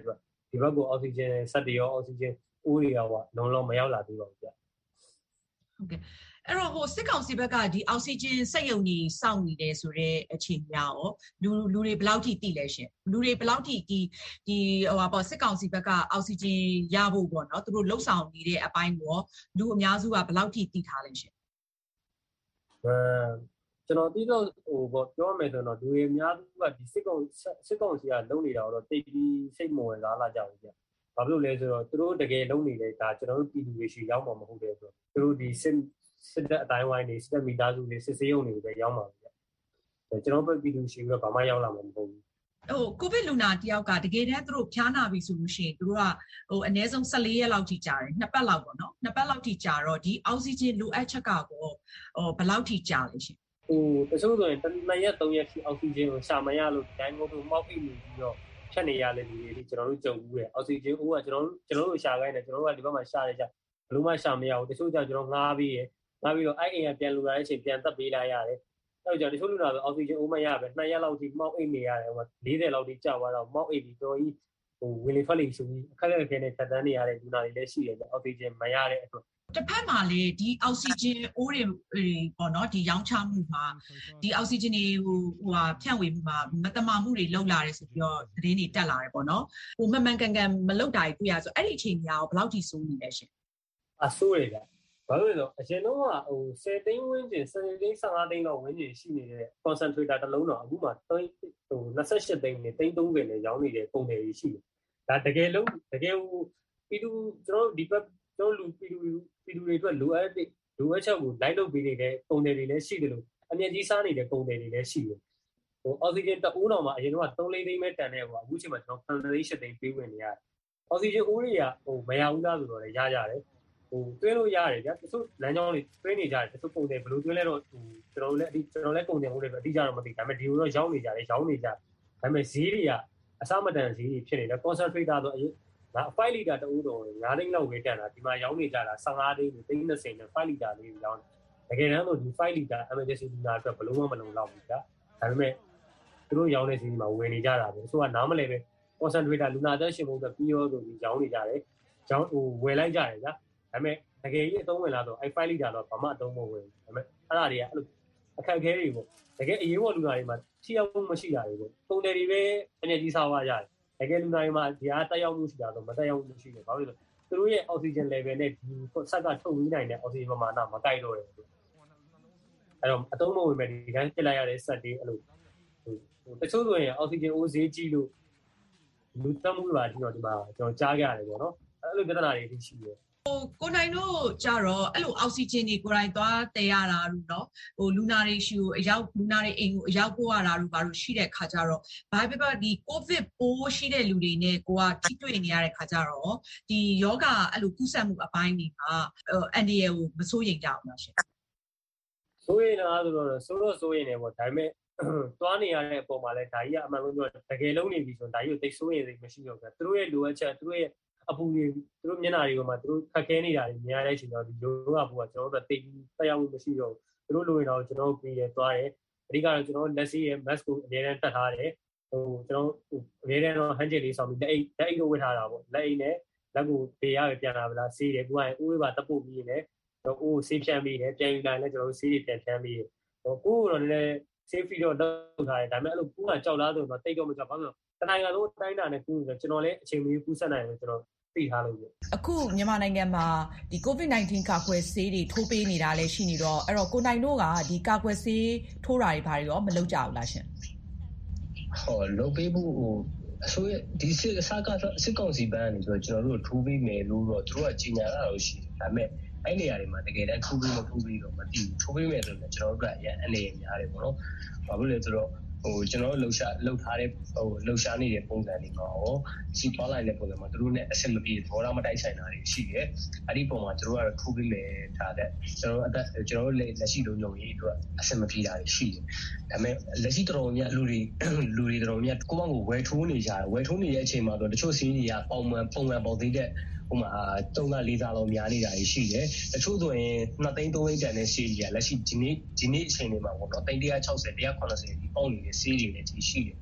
ဒီဘက်ကိုအောက်ဆီဂျင်စက်တွေရောအောက်ဆီဂျင်အိုးတွေရောလုံလောက်မရောက်လာသေးပါဘူးဗျဟုတ်ကဲ့အဲ့တော့ဟိုစစ်ကောင်စီဘက်ကဒီအောက်ဆီဂျင်စက်ရုံကြီးစောင့်နေတယ်ဆိုတော့အခြေအနေရောလူလူတွေဘယ်လောက်ထိတည်လဲရှင်လူတွေဘယ်လောက်ထိဒီဒီဟိုပါပေါ့စစ်ကောင်စီဘက်ကအောက်ဆီဂျင်ရဖို့ပေါ့နော်သူတို့လှုပ်ဆောင်နေတဲ့အပိုင်းကိုလူအများစုကဘယ်လောက်ထိတည်ထားလဲရှင်အဲကျွန်တော်ပြီးတော့ဟိုပေါ့ပြောမယ်ဆိုတော့လူတွေအများစုကဒီစစ်ကောင်စစ်ကောင်စီကလုံနေတာတော့တိတ်ပြီးစိတ်မဝင်စားလာကြဘူးဗျဘာဖြစ်လို့လဲဆိုတော့သူတို့တကယ်လုံနေတယ်ဒါကျွန်တော်တို့ပြည်သူတွေရှိရောက်မှာမဟုတ်တယ်ဆိုတော့သူတို့ဒီစစ်စစ်တဲ့အတိုင်းဝိုင်းနေစစ်မိသားစုတွေစစ်စေးရုံတွေပဲရောက်မှာဗျကျွန်တော်ပြည်သူရှိပြီးတော့ဘာမှရောက်လာမှာမဟုတ်ဘူးဟိုကိုဗစ်လူနာတယောက်ကတကယ်တမ်းသူတို့ဖျားနာပြီဆိုလို့ရှိရင်သူတို့ကဟိုအနည်းဆုံး၁၄ရက်လောက်ထိကြာတယ်နှစ်ပတ်လောက်ပေါ့နော်နှစ်ပတ်လောက်ထိကြာတော့ဒီအောက်ဆီဂျင်လိုအပ်ချက်ကကိုဟိုဘယ်လောက်ထိကြာလဲရှင်ဟိုတချို့ဆိုရင်နှစ်ရက်သုံးရက်ထိအောက်ဆီဂျင်ကိုရှာမရလို့ဒိုင်းငုံတို့မောက်ပြီးနေပြီးတော့ဖြတ်နေရတဲ့လူတွေကျွန်တော်တို့ကြုံဘူးတယ်အောက်ဆီဂျင်အိုးကကျွန်တော်တို့ကျွန်တော်တို့ရှာခိုင်းတယ်ကျွန်တော်တို့ကဒီဘက်မှာရှာနေကြဘလို့မှရှာမရဘူးတချို့ကြောင့်ကျွန်တော်ငားပြီးရငားပြီးတော့အဲ့အိမ်ကပြန်လူလာတဲ့အချိန်ပြန်တက်ပေးလိုက်ရတယ်အဲ့ကြောင့်တချို့လူနာဆိုအောက်ဆီဂျင်အိုးမရပဲနှစ်ရက်လောက်ထိမောက်အိတ်နေရတယ်ဟို၄၀လောက်ထိကြာသွားတော့မောက်အိတ်ပြီးတော်ကြီးဟိုဝင်လေထွက်လေဆိုပြီးအခက်အခဲနဲ့ဖြတ်တန်းနေရတဲ့လူနာတွေလည်းရှိတယ်အောက်ဆီဂျင်မရတဲ့အတွက်တစ်ဖက်မှာလေဒီအောက်ဆီဂျင်အိုးတွေပေါ့နော်ဒီရောင်းချမှုမှာဒီအောက်ဆီဂျင်တွေဟိုဟိုဟာဖြန့်ဝေမှုမှာမတမာမှုတွေလောက်လာတယ်ဆိုပြီးတော့သတင်းတွေတက်လာတယ်ပေါ့နော်ဟိုမှန်မှန်ကန်ကန်မလောက်တာတွေတွေ့ရဆိုအဲ့ဒီအချိန်ကြီးရောဘယ်လောက်ထိစိုးနေလဲရှင်အဆိုးရတာဘာလို့လဲဆိုအရင်တော့ဟို၁၀သိန်းဝန်းကျင်၁၀သိန်း၁၅သိန်းလောက်ဝန်းကျင်ရှိနေတဲ့ concentrator တစ်လုံးတော့အခုမှဟို၂၈သိန်းနဲ့သိန်း၃၀နဲ့ရောင်းနေတဲ့ပုံတွေရှိတယ်ဒါတကယ်လုံးတကယ်ဟိုပြီးသူကျွန်တော်ဒီဘက်ကျွန်တော်လူပြည်သူပြည်သူတွေအတွက်လိုအပ်တဲ့လိုအပ်ချက်ကိုလိုက်လုပ်ပေးနေတဲ့ပုံတွေတွေလည်းရှိတယ်လို့အမြင့်ကြီးစားနေတဲ့ပုံတွေတွေလည်းရှိတယ်ဟိုအောက်ဆီဂျင်တအိုးတော်မှာအရင်တော့၃-၄သိန်းပဲတန်တဲ့ဟိုအခုချိန်မှာကျွန်တော်၇သိန်း၈သိန်းပေးဝင်နေရတယ်အောက်ဆီဂျင်အိုးတွေကဟိုမရဘူးလားဆိုတော့လည်းရရတယ်ဟိုတွင်းလို့ရတယ်ဗျာတချို့လမ်းကြောင်းတွေတွင်းနေကြတယ်တချို့ပုံတွေဘယ်လိုတွင်းလဲတော့ဟိုကျွန်တော်လည်းအတိကျွန်တော်လည်းပုံတယ်ဟုတ်တယ်ပဲအတိကျတော့မသိဒါပေမဲ့ဒီလိုတော့ရောင်းနေကြတယ်ရောင်းနေကြဒါပေမဲ့ဈေးတွေကအစမတန်ဈေးတွေဖြစ်နေတယ် concentrator ဆိုအရင်ဒါfiveလီတာတူတော့၅သိန်းလောက်ဝယ်တန်တာဒီမှာရောင်းနေကြတာ၁၅သိန်းသိန်း၂၀နဲ့fiveလီတာလေးရောင်းတကယ်တမ်းတော့ဒီfiveလီတာ emergency လူနာအတွက်ဘယ်လုံးမှမလုံလောက်ဘူးဗျာဒါပေမဲ့သူတို့ရောင်းတဲ့ဈေးမှာဝယ်နေကြတာပဲအစိုးကနားမလဲပဲ concentrator လူနာသက်ရှင်မှုအတွက်ပြီးရောဆိုပြီးရောင်းနေကြတယ်ရောင်းဟိုဝယ်လိုက်ကြတယ်ဗျာဒါပေမဲ့တကယ်ကြီးအသုံးဝင်လာတော့အဲfiveလီတာတော့ဘာမှအသုံးမဝင်ဘူးဒါပေမဲ့အဲ့ဒါတွေကအဲ့လိုအခက်အခဲတွေပေါ့တကယ်အရေးပေါ်လူနာတွေမှာထိရောက်မှုမရှိတာတွေပေါ့ပုံတယ်တွေပဲအနေကြီးစားသွားကြတယ်တကယ်လူနာတွေမှာဒီအားတက်ရောက်မှုရှိတာတော့မတက်ရောက်မှုရှိတယ်ဘာလို့လဲသူတို့ရဲ့အောက်ဆီဂျင် level နဲ့ဒီဆက်ကထုတ်ပြီးနိုင်တဲ့အောက်ဆီဂျင်ပမာဏမကိုက်တော့တယ်အဲ့တော့အသုံးမဝင်မဲ့ဒီတိုင်းပြစ်လိုက်ရတဲ့ဆက်တွေအဲ့လိုဟိုတချို့ဆိုရင်အောက်ဆီဂျင်အိုးဈေးကြီးလို့လူတက်မှုပါကျွန်တော်ဒီမှာကျွန်တော်ကြားခဲ့ရတယ်ပေါ့နော်အဲ့လိုပြဿနာတွေရှိတယ်ဟိုကိုနိုင်တို့ကြတော့အဲ့လိုအောက်ဆီဂျင်တွေကိုယ်တိုင်သွားတည်ရတာလို့เนาะဟိုလူနာတွေရှိကိုအရောက်လူနာတွေအိမ်ကိုအရောက်ပို့ရတာလို့ဘာလို့ရှိတဲ့ခါကြတော့ဘာပဲဖြစ်ဒီကိုဗစ်ပိုးရှိတဲ့လူတွေနဲ့ကိုကထိတွေ့နေရတဲ့ခါကြတော့ဒီယောဂအဲ့လိုကူးစက်မှုအပိုင်းတွေကအန်ဒီရယ်ကိုမစိုးရိမ်ကြအောင်လားရှင်စိုးရိမ်တာဆိုတော့စိုးတော့စိုးရိမ်နေပေါ့ဒါပေမဲ့သွားနေရတဲ့အပေါ်မှာလဲဒါကြီးကအမှန်ဆုံးပြောတကယ်လုံးနေပြီဆိုတော့ဒါကြီးကိုသိစိုးရိမ်စိတ်မရှိတော့ဘူးသူတို့ရဲ့လိုအပ်ချက်သူတို့ရဲ့အပူတွေသူတို့မျက်နှာတွေကမှသူတို့ခက်ခဲနေတာတွေများတဲ့အချိန်တော့ဒီယောဂဘူကကျွန်တော်တို့တိတ်ပြီးတက်ရောက်မှုမရှိတော့ဘူးသူတို့လိုရင်တော့ကျွန်တော်ပြီးရသွားတယ်အဓိကတော့ကျွန်တော်လက်စီရဲ့ mask ကိုအများနဲ့တက်ထားတယ်ဟိုကျွန်တော်အများနဲ့တော့ hand gel လေးဆောင်းပြီးလက်အိတ်လက်အိတ်ကိုဝတ်ထားတာပေါ့လက်အိတ်နဲ့လက်ကိုပေးရပဲပြန်လာဗလားဆေးတယ်သူကဥဝေးပါတပ်ဖို့ပြီးရင်လည်းတော့အိုးဆေးဖြန်းပြီးတယ်ပြန်ယူလာရင်လည်းကျွန်တော်တို့ဆေးတွေပြန်ဖြန်းပြီးတယ်ဟိုကိုတော့လည်း safe တော့လုပ်ထားတယ်ဒါပေမဲ့အဲ့လိုကူကကြောက်လားဆိုတော့တိတ်တော့မကြောက်ဘာလို့လဲတနိုင်ငံလုံးတိုင်းတာနဲ့ကူဆိုတော့ကျွန်တော်လည်းအချိန်မီကူးဆက်နိုင်တယ်ကျွန်တော်သိထားလို့အခုမြန်မာနိုင်ငံမှာဒီ COVID nineteen ကာကွယ်ဆေးတွေထိုးပေးနေတာလည်းရှိနေတော့အဲ့တော့ကိုနိုင်တို့ကဒီကာကွယ်ဆေးထိုးတာတွေဘာတွေရောမလုပ်ကြဘူးလားရှင်ဟောလုပ်ပေးဖို့ဟိုအစိုးရဒီစစ်အစားကစစ်ကောင်စီဘက်ကနေဆိုတော့ကျွန်တော်တို့ထိုးပေးမယ်လို့တော့သူတို့ကကြီးညာတာလို့ရှိတယ်ဒါပေမဲ့အဲ့နေရာတွေမှာတကယ်တမ်းထိုးပေးမထိုးပေးတော့မသိဘူးထိုးပေးမယ်ဆိုတော့ကျွန်တော်တို့ကအရင်အနေနဲ့များတယ်ပေါ့နော်ဘာလို့လဲဆိုတော့ဟိုကျွန်တော်လှုပ်ရှားလှုပ်ထားတဲ့ဟိုလှုပ်ရှားနေတဲ့ပုံစံတွေမှာရောစီပွားလိုက်တဲ့ပုံစံမှာသူတို့နဲ့အဆင်မပြေဘောရမတိုက်ဆိုင်တာတွေရှိတယ်အဲ့ဒီပုံမှာသူတို့ကတော့ထိုးပေးမယ်ထားတဲ့ကျွန်တော်အသက်ကျွန်တော်လက်ရှိလုံးလုံးရေးအတွက်အဆင်မပြေတာတွေရှိတယ်ဒါပေမဲ့လက်ရှိတော်တော်များလူတွေလူတွေတော်တော်များကိုယ့်ဘက်ကိုဝယ်ထိုးနေကြတယ်ဝယ်ထိုးနေတဲ့အချိန်မှာတော့တချို့စီးတွေကပုံမှန်ပုံမှန်ပေါ်သေးတဲ့ဟိုမှာသုံးလလေးစားလောက်များနေတာရှိတယ်တချို့ဆိုရင်နှစ်သိန်းသုံးသိန်းတန်တဲ့စီးတွေကလက်ရှိဒီနေ့ဒီနေ့အချိန်တွေမှာပေါ့နော်သိန်းone hundred sixty one hundred seventyဒီပေါက်နေတဲ့စီးတွေလည်းဒီရှိတယ်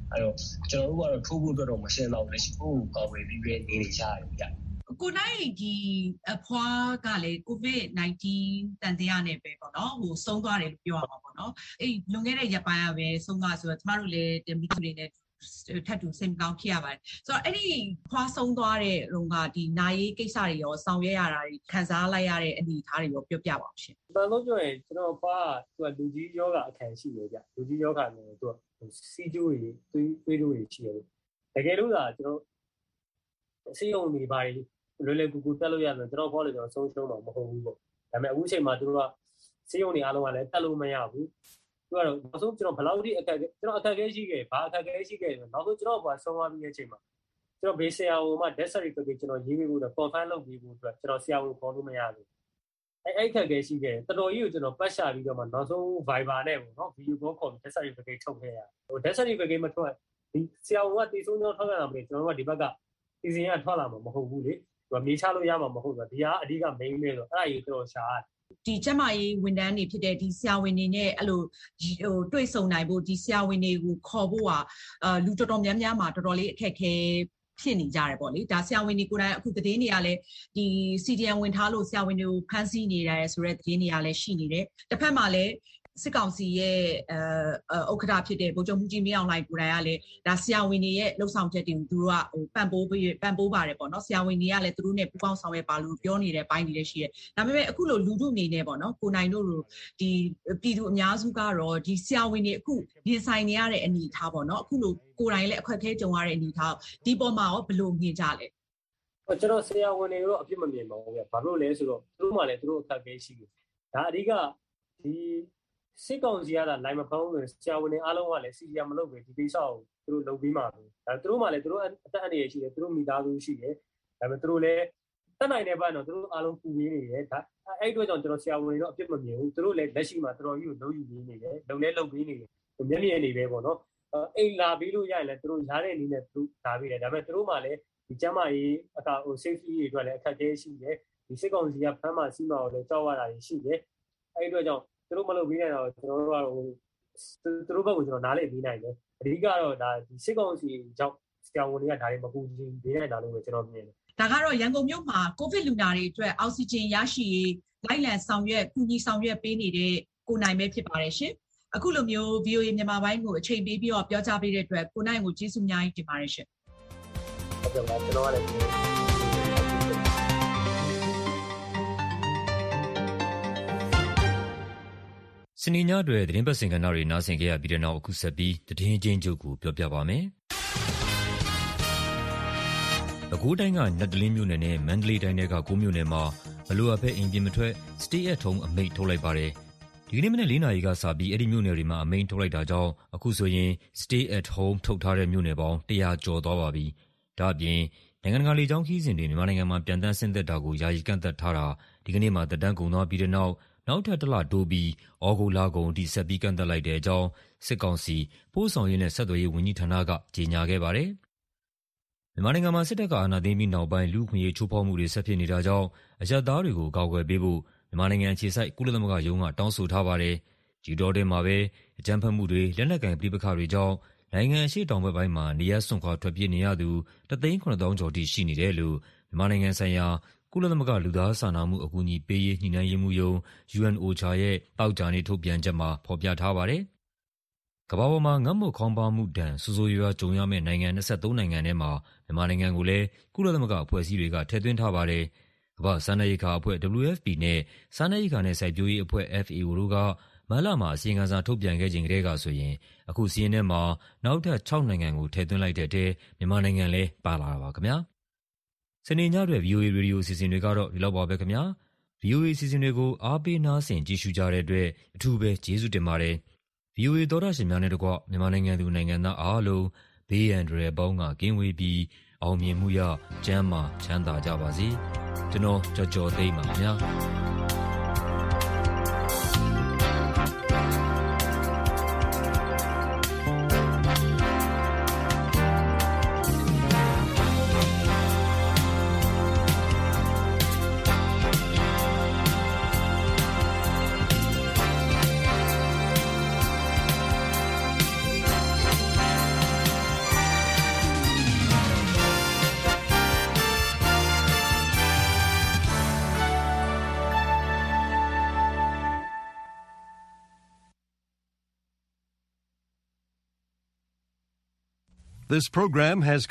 အဲ့တော့ကျွန်တော်တို့ကတော့ထိုးဖို့အတွက်တော့မရှင်းတော့ဘူးလက်ရှိကိုကောင်းဝေးပြီးပဲနေနေကြရတယ်ဗျကိုနိုင်ဒီအဖွားကလည်း ကိုဗစ် ၁၉ တန်တရားနဲ့ပဲပေါ့နော်ဟိုဆုံးသွားတယ်လို့ပြောရမှာပေါ့နော်အဲ့လွန်ခဲ့တဲ့ရက်ပိုင်းကပဲဆုံးသွားဆိုတော့ကျမတို့လည်းတင်ပြီးသူတွေနဲ့ထပ်တူစိတ်မကောင်းဖြစ်ရပါတယ်ဆိုတော့အဲ့ဒီဖွားဆုံးသွားတဲ့လုံကဒီနာရေးကိစ္စတွေရောဆောင်ရွက်ရတာတွေခံစားလိုက်ရတဲ့အနေအထားတွေရောပြောပြပါအောင်ရှင်။ဘာလို့ပြောရင်ကျွန်တော်ဖွားကသူကလူကြီးယောဂအခန်းရှိတယ်ဗျလူကြီးယောဂနဲ့သူကစီကျိုးတွေတွေးတွေးတွေရှိတယ်တကယ်လို့သာကျွန်တော်စီယုံတွေပါလွယ်လွယ်ကူကူတက်လို့ရတယ်ကျွန်တော်ဖွားလို့ကျွန်တော်ဆုံးရှုံးမှာမဟုတ်ဘူးပေါ့ဒါပေမဲ့အခုချိန်မှာသူတို့ကစီယုံတွေအားလုံးကလည်းတက်လို့မရဘူးသူကတော့နောက်ဆုံးကျွန်တော်ဘယ်လောက်ထိအခက်ကျွန်တော်အခက်အခဲရှိခဲ့ဘာအခက်အခဲရှိခဲ့ဆိုတော့နောက်ဆုံးကျွန်တော်ဘာဆုံးသွားပြီးတဲ့အချိန်မှာကျွန်တော်ဘေးဆရာဝန်မှာ death certificate ကျွန်တော်ရေးပေးဖို့တော့ confirm လုပ်ပြီးဖို့အတွက်ကျွန်တော်ဆရာဝန်ခေါ်လို့မရဘူးအဲအဲ့အခက်အခဲရှိခဲ့တော်တော်ကြီးကိုကျွန်တော်ပတ်ရှာပြီးတော့မှနောက်ဆုံး Viber နဲ့ပေါ့နော် video call ခေါ်ပြီး death certificate ထုတ်ခဲ့ရဟို death certificate မထွက်ဒီဆရာဝန်ကတည်ဆုံးကြောင်းထွက်လာမှာကျွန်တော်တို့ကဒီဘက်ကစီစဉ်ရထွက်လာမှာမဟုတ်ဘူးလေသူကမြေချလို့ရမှာမဟုတ်ဘူးဒီကအဓိက main ပဲဆိုတော့အဲ့ဒါကြီးကျွန်တော်ရှာရတယ်ဒီကျမကြီးဝန်ထမ်းတွေဖြစ်တဲ့ဒီဆရာဝန်တွေနဲ့အဲ့လိုဟိုတွေ့ဆုံနိုင်ဖို့ဒီဆရာဝန်တွေကိုခေါ်ဖို့ကအာလူတော်တော်များများမှာတော်တော်လေးအခက်ခဲဖြစ်နေကြတယ်ပေါ့လေဒါဆရာဝန်တွေကိုယ်တိုင်အခုသတင်းတွေကလည်းဒီ C D M ဝင်ထားလို့ဆရာဝန်တွေကိုဖမ်းဆီးနေတယ်ဆိုတဲ့သတင်းတွေကလည်းရှိနေတယ်တစ်ဖက်မှာလည်းစစ်ကောင်စီရဲ့အဲဥက္ကဋ္ဌဖြစ်တဲ့ဗိုလ်ချုပ်မှုကြီးမင်းအောင်လှိုင်ကိုယ်တိုင်ကလည်းဒါဆရာဝန်တွေရဲ့လှုပ်ဆောင်ချက်တွေကိုသူတို့ကဟိုပံ့ပိုးပြီးပံ့ပိုးပါတယ်ပေါ့နော်ဆရာဝန်တွေကလည်းသူတို့နဲ့ပူးပေါင်းဆောင်ရွက်ပါလို့ပြောနေတဲ့ဘိုင်းတွေလည်းရှိတယ်ဒါပေမဲ့အခုလိုလူထုအနေနဲ့ပေါ့နော်ကိုနိုင်တို့လိုဒီပြည်သူအများစုကတော့ဒီဆရာဝန်တွေအခုပြင်ဆိုင်နေရတဲ့အနေအထားပေါ့နော်အခုလိုကိုနိုင်လည်းအခက်အခဲကြုံရတဲ့အနေအထားဒီပေါ်မှာရောဘယ်လိုမြင်ကြလဲဟိုကျွန်တော်ဆရာဝန်တွေတော့အပြစ်မမြင်ပါဘူးဗျဘာလို့လဲဆိုတော့သူတို့မှလည်းသူတို့အခက်အခဲရှိတယ်ဒါအဓိကဒီစစ်ကောင်စီကလာနိုင်မဖောင်းလို့ဆရာဝန်တွေအားလုံးကလည်းစီရီယာမလုပ်ပဲဒီကိစ္စကိုသူတို့လုပ်ပြီးမှပဲဒါသူတို့မှလည်းသူတို့အသက်အန္တရာယ်ရှိတယ်သူတို့မိသားစုရှိတယ်ဒါပေမဲ့သူတို့လည်းတက်နိုင်တဲ့ဘက်တော့သူတို့အားလုံးပူပေးနေတယ်ဒါအဲ့အတွက်ကြောင့်ကျွန်တော်ဆရာဝန်တွေတော့အပြစ်မမြင်ဘူးသူတို့လည်းလက်ရှိမှာတော်တော်ကြီးကိုလုံးယူနေတယ်လုံလဲလုံပြီးနေတယ်မျက်မြင်နေပဲပေါ့နော်အိမ်လာပြီးလို့ရရင်လည်းသူတို့ရားတဲ့အနေနဲ့သူလာပြီးတယ်ဒါပေမဲ့သူတို့မှလည်းဒီကျမကြီးအကာဟို safety တွေအတွက်လည်းအခက်အခဲရှိတယ်ဒီစစ်ကောင်စီကဖမ်းမှစီးမှကိုလည်းကြောက်ရတာရှိတယ်အဲ့အတွက်ကြောင့်သူတို့မလုပ်ပြီးနိုင်တော့ကျွန်တော်တို့ကတော့သူတို့ဘက်ကိုကျွန်တော်နားလည်ပြီးနိုင်တယ်အဓိကတော့ဒါဒီစစ်ကောင်စီကြောင့်ဆရာဝန်တွေကဒါတွေမကူညီပေးနိုင်တာလို့ပဲကျွန်တော်မြင်တယ်ဒါကတော့ရန်ကုန်မြို့မှာကိုဗစ်လူနာတွေအတွက်အောက်ဆီဂျင်ရရှိရေးလိုက်လံဆောင်ရွက်ကူညီဆောင်ရွက်ပေးနေတဲ့ကိုနိုင်ပဲဖြစ်ပါတယ်ရှင်အခုလိုမျိုး V O A မြန်မာပိုင်းကိုအချိန်ပေးပြီးတော့ပြောကြားပေးတဲ့အတွက်ကိုနိုင်ကိုကျေးဇူးအများကြီးတင်ပါတယ်ရှင်ဟုတ်ကဲ့ပါကျွန်တော်ကလည်းစနေညတွေသတင်းပတ်စင်ကဏ္ဍတွေနားဆင်ခဲ့ရပြီးတဲ့နောက်အခုဆက်ပြီးသတင်းချင်းချုပ်ကိုပြောပြပါမယ်။ပဲခူးတိုင်းကနတ်တလင်းမြို့နယ်နဲ့မန္တလေးတိုင်းကကိုမြို့နယ်မှာမလိုအပ်ဘဲအိမ်ပြင်မထွက် Stay at Home အမိန့်ထုတ်လိုက်ပါတယ်။ဒီကနေ့မနက်လေးနာရီကစပြီးအဲ့ဒီမြို့နယ်တွေမှာအမိန့်ထုတ်လိုက်တာကြောင့်အခုဆိုရင် Stay at Home ထုတ်ထားတဲ့မြို့နယ်ပေါင်း၁၀၀ကျော်သွားပါပြီ။ဒါ့အပြင်နိုင်ငံတကာလေကြောင်းခရီးစဉ်တွေမြန်မာနိုင်ငံမှာပြန်တမ်းဆင်းသက်တာကိုယာယီကန့်သတ်ထားတာဒီကနေ့မှသက်တမ်းကုန်သွားပြီးတဲ့နောက်နောက်ထပ်တစ်လတိုးပြီးဩဂုတ်လကုန်အထိဆက်ပြီးကန့်သတ်လိုက်တဲ့အကြောင်းစစ်ကောင်စီပို့ဆောင်ရေးနဲ့ဆက်သွယ်ရေးဝန်ကြီးဌာနကကြေညာခဲ့ပါတယ်။မြန်မာနိုင်ငံမှာစစ်တပ်ကအာဏာသိမ်းပြီးနောက်ပိုင်းလူ့အခွင့်အရေးချိုးဖောက်မှုတွေဆက်ဖြစ်နေတာကြောင့်အရပ်သားတွေကိုကာကွယ်ပေးဖို့မြန်မာနိုင်ငံအခြေစိုက်ကုလသမဂ္ဂရုံးကတောင်းဆိုထားပါတယ်။ဒီတော့တင်မှာပဲအကြမ်းဖက်မှုတွေလက်နက်ကိုင်ပဋိပက္ခတွေကြောင့်နိုင်ငံအရှေ့တောင်ဘက်ပိုင်းမှာနေရပ်စွန့်ခွာထွက်ပြေးနေရသူတသိန်းခုနှစ်သောင်းကျော်ထိရှိနေတယ်လို့မြန်မာနိုင်ငံဆိုင်ရာကုလသမဂ္ဂလူသားစာနာမှုအကူအညီပေးရေးညှိနှိုင်းရေးမှူးရုံး U N O C H A ရဲ့တောက်ကြနေထုတ်ပြန်ချက်မှာဖော်ပြထားပါတယ်။ကမ္ဘာပေါ်မှာငတ်မွတ်ခေါင်းပါမှုဒဏ်ဆိုးဆိုးရွားကြုံရမယ့်နိုင်ငံ၂၃နိုင်ငံထဲမှာမြန်မာနိုင်ငံကိုလည်းကုလသမဂ္ဂအဖွဲ့အစည်းတွေကထည့်သွင်းထားပါတယ်။ကမ္ဘာစားနပ်ရိက္ခာအဖွဲ့ W F P နဲ့စားနပ်ရိက္ခာနဲ့စိုက်ပျိုးရေးအဖွဲ့ F A O တို့ကမတ်လမှာအစီရင်ခံစာထုတ်ပြန်ခဲ့ချိန်ကတည်းကဆိုရင်အခုစီးရင်ထဲမှာနောက်ထပ်၆နိုင်ငံကိုထည့်သွင်းလိုက်တဲ့အထဲမြန်မာနိုင်ငံလည်းပါလာတာပါခင်ဗျာ။စနေညတွေ V O A ရေဒီယိုအစီအစဉ်တွေကတော့ဒီလောက်ပါပဲခင်ဗျာ V O A အစီအစဉ်တွေကိုအားပေးနားဆင်ကြည့်ရှုကြတဲ့အတွက်အထူးပဲကျေးဇူးတင်ပါတယ် V O A သောတာရှင်များနဲ့တကွမြန်မာနိုင်ငံသူနိုင်ငံသားအားလုံးဘေးရန်တွေပေါင်းကကင်းဝေးပြီးအောင်မြင်မှုရကျန်းမာချမ်းသာကြပါစေကျွန်တော်ကြော်ကြော်သိမ်းပါခင်ဗျာ This program has